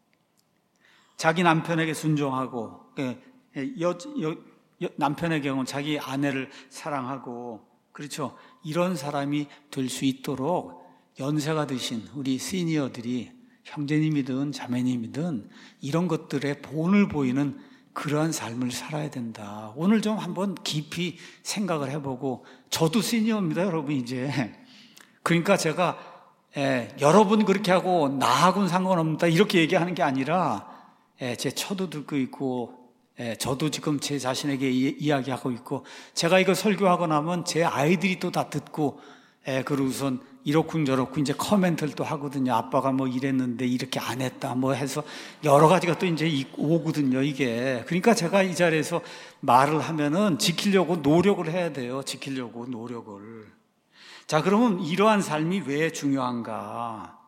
S1: 자기 남편에게 순종하고, 여, 여, 여, 남편의 경우는 자기 아내를 사랑하고, 그렇죠. 이런 사람이 될 수 있도록 연세가 드신 우리 시니어들이, 형제님이든 자매님이든 이런 것들의 본을 보이는 그러한 삶을 살아야 된다. 오늘 좀 한번 깊이 생각을 해보고, 저도 시니어입니다, 여러분, 이제. 그러니까 제가, 에, 여러분 그렇게 하고 나하고는 상관없다 이렇게 얘기하는 게 아니라, 에, 제 처도 듣고 있고, 에, 저도 지금 제 자신에게 이, 이야기하고 있고, 제가 이거 설교하고 나면 제 아이들이 또 다 듣고, 에, 그러고선 이렇군 저렇군 이제 커멘트를 또 하거든요. 아빠가 뭐 이랬는데 이렇게 안 했다 뭐 해서 여러 가지가 또 이제 오거든요, 이게. 그러니까 제가 이 자리에서 말을 하면은 지키려고 노력을 해야 돼요. 지키려고 노력을. 자, 그러면 이러한 삶이 왜 중요한가?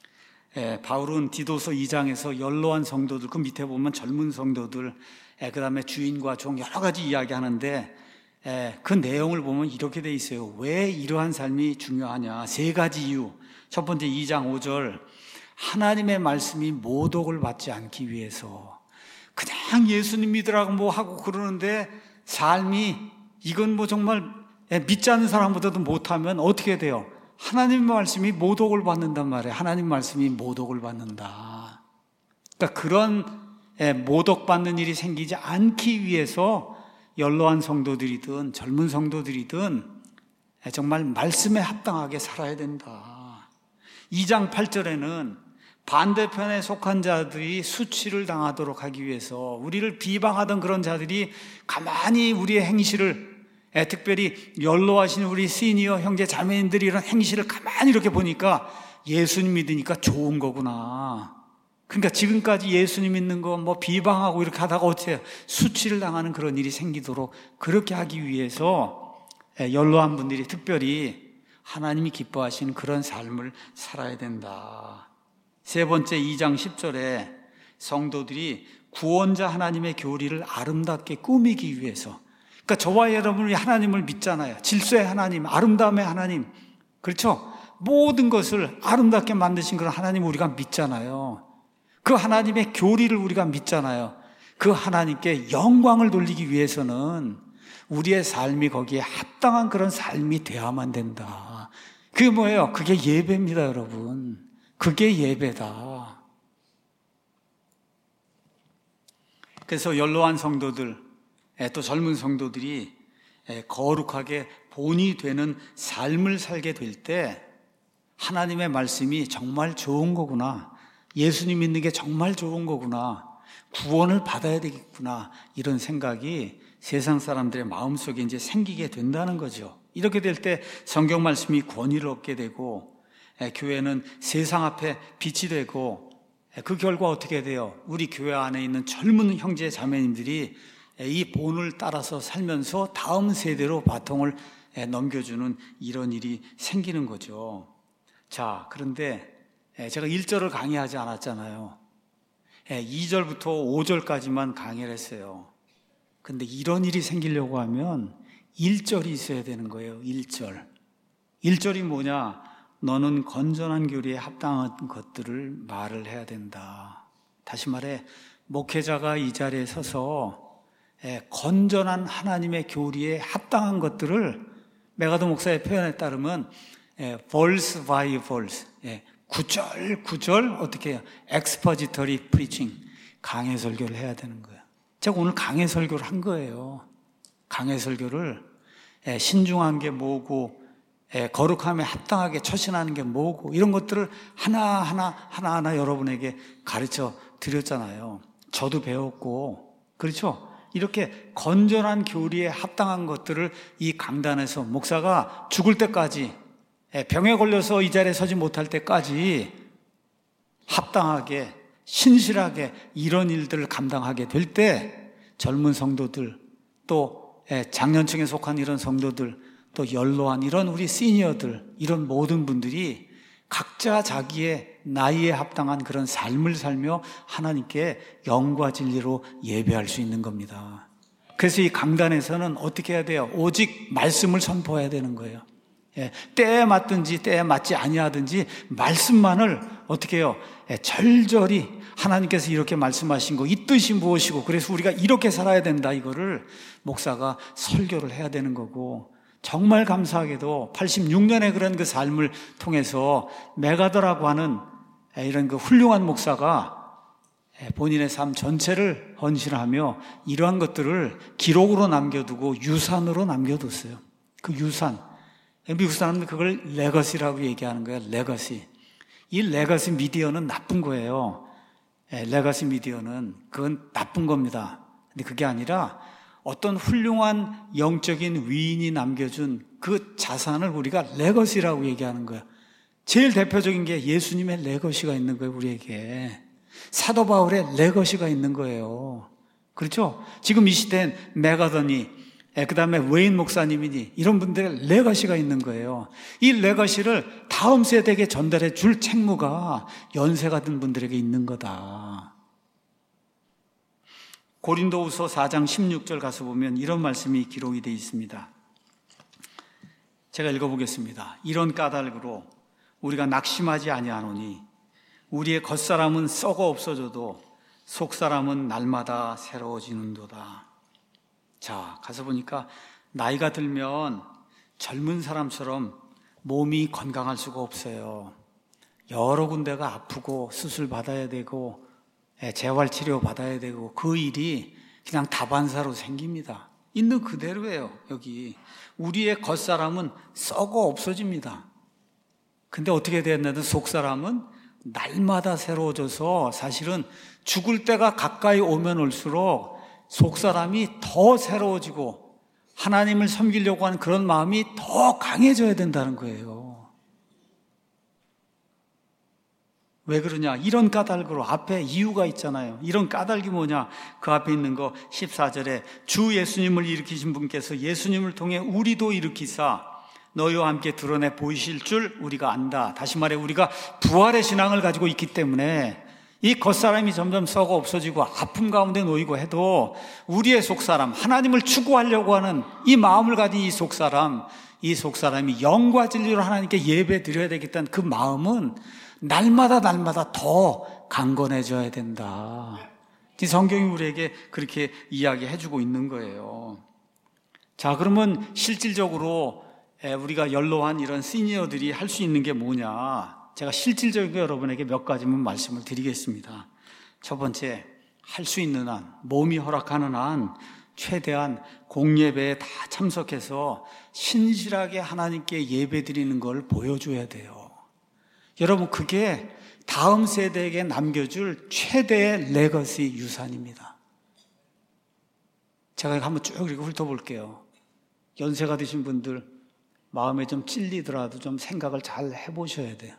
S1: 예, 바울은 디도서 이 장에서 연로한 성도들, 그 밑에 보면 젊은 성도들, 예, 그 다음에 주인과 종 여러 가지 이야기하는데, 예, 그 내용을 보면 이렇게 돼 있어요. 왜 이러한 삶이 중요하냐? 세 가지 이유. 첫 번째 이 장 오 절. 하나님의 말씀이 모독을 받지 않기 위해서. 그냥 예수님 믿으라고 뭐 하고 그러는데 삶이 이건 뭐 정말 믿지 않는 사람보다도 못하면 어떻게 돼요? 하나님의 말씀이 모독을 받는단 말이에요. 하나님 말씀이 모독을 받는다. 그러니까 그런 모독받는 일이 생기지 않기 위해서 연로한 성도들이든 젊은 성도들이든 정말 말씀에 합당하게 살아야 된다. 이 장 팔 절에는 반대편에 속한 자들이 수치를 당하도록 하기 위해서, 우리를 비방하던 그런 자들이 가만히 우리의 행실을, 특별히 연로하신 우리 시니어 형제 자매님들이 이런 행실을 가만히 이렇게 보니까 예수님 믿으니까 좋은 거구나. 그러니까 지금까지 예수님 믿는 거 뭐 비방하고 이렇게 하다가 어떻게 해요? 수치를 당하는 그런 일이 생기도록 그렇게 하기 위해서 연로한 분들이 특별히 하나님이 기뻐하시는 그런 삶을 살아야 된다. 세 번째 이 장 십 절에 성도들이 구원자 하나님의 교리를 아름답게 꾸미기 위해서, 그러니까 저와 여러분이 하나님을 믿잖아요. 질서의 하나님, 아름다움의 하나님, 그렇죠? 모든 것을 아름답게 만드신 그런 하나님 우리가 믿잖아요. 그 하나님의 교리를 우리가 믿잖아요. 그 하나님께 영광을 돌리기 위해서는 우리의 삶이 거기에 합당한 그런 삶이 되어야만 된다. 그게 뭐예요? 그게 예배입니다, 여러분. 그게 예배다. 그래서 연로한 성도들, 또 젊은 성도들이 거룩하게 본이 되는 삶을 살게 될 때 하나님의 말씀이 정말 좋은 거구나, 예수님 믿는 게 정말 좋은 거구나, 구원을 받아야 되겠구나, 이런 생각이 세상 사람들의 마음속에 이제 생기게 된다는 거죠. 이렇게 될 때 성경 말씀이 권위를 얻게 되고, 교회는 세상 앞에 빛이 되고, 그 결과 어떻게 돼요? 우리 교회 안에 있는 젊은 형제 자매님들이 이 본을 따라서 살면서 다음 세대로 바통을 넘겨주는 이런 일이 생기는 거죠. 자, 그런데 제가 일 절을 강의하지 않았잖아요. 이 절부터 오 절까지만 강의를 했어요. 근데 이런 일이 생기려고 하면 일 절이 있어야 되는 거예요. 일 절. 일 절이 뭐냐? 너는 건전한 교리에 합당한 것들을 말을 해야 된다. 다시 말해, 목회자가 이 자리에 서서 건전한 하나님의 교리에 합당한 것들을, 메가더 목사의 표현에 따르면 verse by verse, 구절 구절 어떻게 해요? expository preaching, 강해 설교를 해야 되는 거예요. 제가 오늘 강해 설교를 한 거예요. 강해 설교를 신중한 게 뭐고, 거룩함에 합당하게 처신하는 게 뭐고, 이런 것들을 하나하나 하나하나 여러분에게 가르쳐 드렸잖아요. 저도 배웠고, 그렇죠? 이렇게 건전한 교리에 합당한 것들을 이 강단에서 목사가 죽을 때까지, 병에 걸려서 이 자리에 서지 못할 때까지 합당하게, 신실하게 이런 일들을 감당하게 될 때 젊은 성도들, 또 장년층에 속한 이런 성도들, 또 연로한 이런 우리 시니어들, 이런 모든 분들이 각자 자기의 나이에 합당한 그런 삶을 살며 하나님께 영과 진리로 예배할 수 있는 겁니다. 그래서 이 강단에서는 어떻게 해야 돼요? 오직 말씀을 선포해야 되는 거예요. 예, 때에 맞든지 때에 맞지 아니하든지 말씀만을 어떻게 해요? 예, 절절히 하나님께서 이렇게 말씀하신 거, 이 뜻이 무엇이고, 그래서 우리가 이렇게 살아야 된다, 이거를 목사가 설교를 해야 되는 거고, 정말 감사하게도 팔십육 년의 그런 그 삶을 통해서 메가더라고 하는 이런 그 훌륭한 목사가 본인의 삶 전체를 헌신하며 이러한 것들을 기록으로 남겨두고 유산으로 남겨뒀어요. 그 유산, 미국 사람들 그걸 레거시라고 얘기하는 거예요. 레거시. 이 레거시 미디어는 나쁜 거예요. 레거시 미디어는 그건 나쁜 겁니다. 근데 그게 아니라 어떤 훌륭한 영적인 위인이 남겨준 그 자산을 우리가 레거시라고 얘기하는 거예요. 제일 대표적인 게 예수님의 레거시가 있는 거예요, 우리에게. 사도 바울의 레거시가 있는 거예요. 그렇죠? 지금 이 시대엔 메가더니, 그 다음에 웨인 목사님이니, 이런 분들의 레거시가 있는 거예요. 이 레거시를 다음 세대에게 전달해 줄 책무가 연세가 든 분들에게 있는 거다. 고린도후서 사 장 십육 절 가서 보면 이런 말씀이 기록이 되어 있습니다. 제가 읽어보겠습니다. 이런 까닭으로 우리가 낙심하지 아니하노니 우리의 겉사람은 썩어 없어져도 속사람은 날마다 새로워지는도다. 자, 가서 보니까 나이가 들면 젊은 사람처럼 몸이 건강할 수가 없어요. 여러 군데가 아프고 수술 받아야 되고 재활치료 받아야 되고, 그 일이 그냥 다반사로 생깁니다. 있는 그대로예요. 여기 우리의 겉사람은 썩어 없어집니다. 근데 어떻게 됐냐면 속사람은 날마다 새로워져서 사실은 죽을 때가 가까이 오면 올수록 속사람이 더 새로워지고 하나님을 섬기려고 하는 그런 마음이 더 강해져야 된다는 거예요. 왜 그러냐? 이런 까닭으로 앞에 이유가 있잖아요. 이런 까닭이 뭐냐? 그 앞에 있는 거 십사 절에 주 예수님을 일으키신 분께서 예수님을 통해 우리도 일으키사 너희와 함께 드러내 보이실 줄 우리가 안다. 다시 말해 우리가 부활의 신앙을 가지고 있기 때문에 이 겉사람이 점점 썩어 없어지고 아픔 가운데 놓이고 해도 우리의 속사람, 하나님을 추구하려고 하는 이 마음을 가진 이 속사람, 이 속사람이 영과 진리로 하나님께 예배 드려야 되겠다는 그 마음은 날마다 날마다 더 강건해져야 된다. 성경이 우리에게 그렇게 이야기해주고 있는 거예요. 자, 그러면 실질적으로 우리가 연로한 이런 시니어들이 할 수 있는 게 뭐냐? 제가 실질적으로 여러분에게 몇 가지만 말씀을 드리겠습니다. 첫 번째, 할 수 있는 한, 몸이 허락하는 한 최대한 공예배에 다 참석해서 신실하게 하나님께 예배 드리는 걸 보여줘야 돼요. 여러분, 그게 다음 세대에게 남겨줄 최대의 레거시 유산입니다. 제가 한번 쭉 이렇게 훑어볼게요. 연세가 드신 분들 마음에 좀 찔리더라도 좀 생각을 잘 해보셔야 돼요.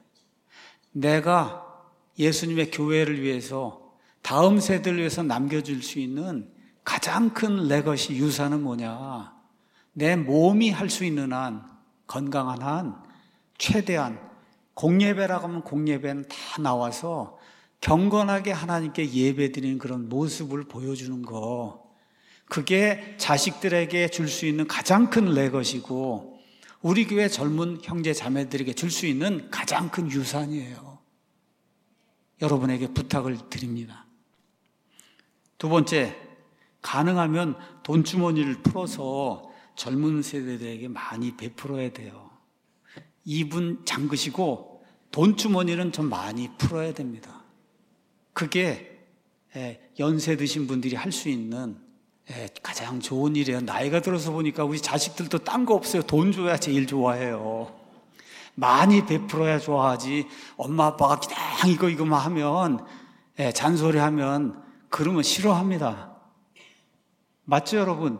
S1: 내가 예수님의 교회를 위해서 다음 세대를 위해서 남겨줄 수 있는 가장 큰 레거시 유산은 뭐냐? 내 몸이 할 수 있는 한, 건강한 한, 최대한 공예배라고 하면 공예배는 다 나와서 경건하게 하나님께 예배드리는 그런 모습을 보여주는 거, 그게 자식들에게 줄 수 있는 가장 큰 레거시고 우리 교회 젊은 형제 자매들에게 줄 수 있는 가장 큰 유산이에요. 여러분에게 부탁을 드립니다. 두 번째, 가능하면 돈주머니를 풀어서 젊은 세대들에게 많이 베풀어야 돼요. 입은 잠그시고 돈주머니는 좀 많이 풀어야 됩니다. 그게 연세 드신 분들이 할 수 있는 가장 좋은 일이에요. 나이가 들어서 보니까 우리 자식들도 딴 거 없어요. 돈 줘야 제일 좋아해요. 많이 베풀어야 좋아하지. 엄마 아빠가 그냥 이거 이거만 하면, 예, 잔소리하면 그러면 싫어합니다. 맞죠, 여러분?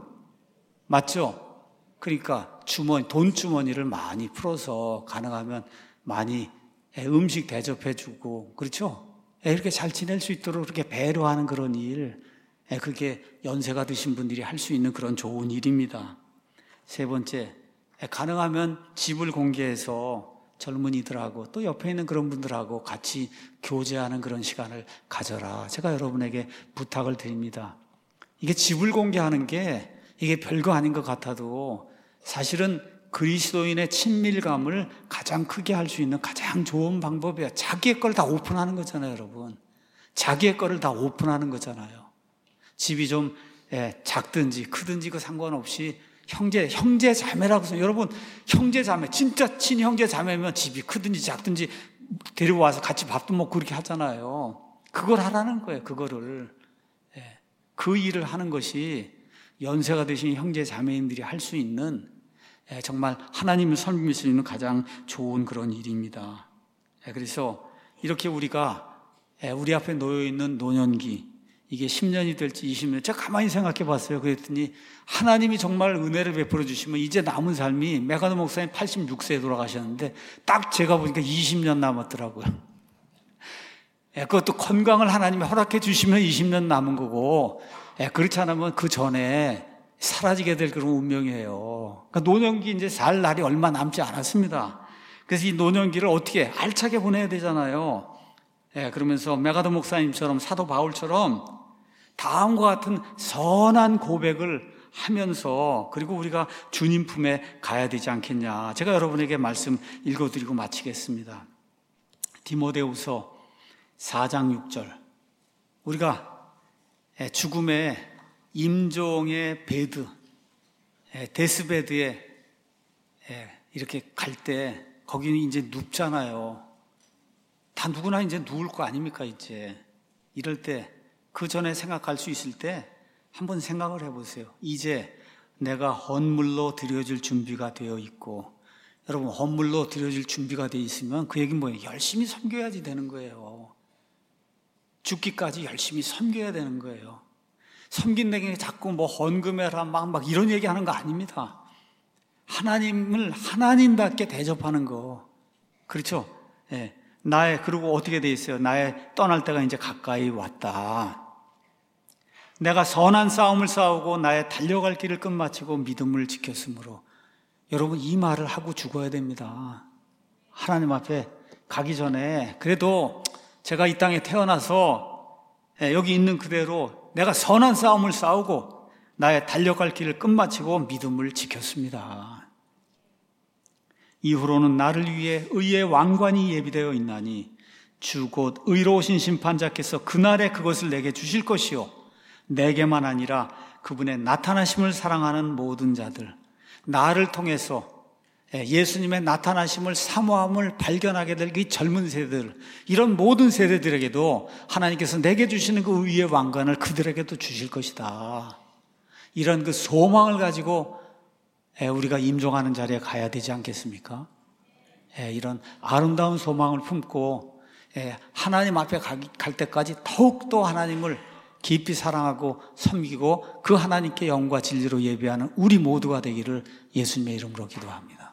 S1: 맞죠? 그러니까 주머니, 돈 주머니를 많이 풀어서 가능하면 많이 음식 대접해주고, 그렇죠? 이렇게 잘 지낼 수 있도록 그렇게 배려하는 그런 일, 그게 연세가 드신 분들이 할 수 있는 그런 좋은 일입니다. 세 번째, 가능하면 집을 공개해서 젊은이들하고 또 옆에 있는 그런 분들하고 같이 교제하는 그런 시간을 가져라. 제가 여러분에게 부탁을 드립니다. 이게 집을 공개하는 게 이게 별거 아닌 것 같아도 사실은 그리스도인의 친밀감을 가장 크게 할 수 있는 가장 좋은 방법이에요. 자기의 걸 다 오픈하는 거잖아요, 여러분. 자기의 거를 다 오픈하는 거잖아요. 집이 좀 예, 작든지 크든지 그 상관없이 형제, 형제 자매라고 해서 여러분, 형제 자매, 진짜 친형제 자매면 집이 크든지 작든지 데려와서 같이 밥도 먹고 그렇게 하잖아요. 그걸 하라는 거예요, 그거를. 예, 그 일을 하는 것이 연세가 드신 형제 자매님들이 할 수 있는 예, 정말 하나님을 섬길 수 있는 가장 좋은 그런 일입니다. 예, 그래서 이렇게 우리가 예, 우리 앞에 놓여있는 노년기, 이게 십 년이 될지 이십 년, 제가 가만히 생각해 봤어요. 그랬더니 하나님이 정말 은혜를 베풀어 주시면 이제 남은 삶이, 메가노 목사님 팔십육 세에 돌아가셨는데 딱 제가 보니까 이십 년 남았더라고요. 예, 그것도 건강을 하나님이 허락해 주시면 이십 년 남은 거고, 예, 그렇지 않으면 그 전에 사라지게 될 그런 운명이에요. 그러니까 노년기 이제 살 날이 얼마 남지 않았습니다. 그래서 이 노년기를 어떻게 알차게 보내야 되잖아요. 예, 그러면서 메가더 목사님처럼, 사도 바울처럼 다음과 같은 선한 고백을 하면서, 그리고 우리가 주님 품에 가야 되지 않겠냐. 제가 여러분에게 말씀 읽어드리고 마치겠습니다. 디모데후서 사 장 육 절. 우리가 죽음의 임종의 베드, 데스베드에 이렇게 갈 때 거기는 이제 눕잖아요. 다 누구나 이제 누울 거 아닙니까, 이제. 이럴 때, 그 전에 생각할 수 있을 때 한번 생각을 해보세요. 이제 내가 헌물로 드려질 준비가 되어 있고, 여러분, 헌물로 드려질 준비가 되어 있으면 그 얘기는 뭐예요? 열심히 섬겨야지 되는 거예요. 죽기까지 열심히 섬겨야 되는 거예요. 섬긴다는 게 자꾸 뭐 헌금해라 막, 막 이런 얘기 하는 거 아닙니다. 하나님을 하나님답게 대접하는 거. 그렇죠? 예. 나의, 그리고 어떻게 돼 있어요? 나의 떠날 때가 이제 가까이 왔다. 내가 선한 싸움을 싸우고 나의 달려갈 길을 끝마치고 믿음을 지켰으므로 여러분 이 말을 하고 죽어야 됩니다. 하나님 앞에 가기 전에 그래도 제가 이 땅에 태어나서 여기 있는 그대로 내가 선한 싸움을 싸우고 나의 달려갈 길을 끝마치고 믿음을 지켰습니다. 이후로는 나를 위해 의의 왕관이 예비되어 있나니 주 곧 의로우신 심판자께서 그날에 그것을 내게 주실 것이요 내게만 아니라 그분의 나타나심을 사랑하는 모든 자들, 나를 통해서 예수님의 나타나심을 사모함을 발견하게 될 이 젊은 세대들, 이런 모든 세대들에게도 하나님께서 내게 주시는 그 의의 왕관을 그들에게도 주실 것이다. 이런 그 소망을 가지고 우리가 임종하는 자리에 가야 되지 않겠습니까? 이런 아름다운 소망을 품고 하나님 앞에 갈 때까지 더욱더 하나님을 깊이 사랑하고 섬기고 그 하나님께 영과 진리로 예배하는 우리 모두가 되기를 예수님의 이름으로 기도합니다.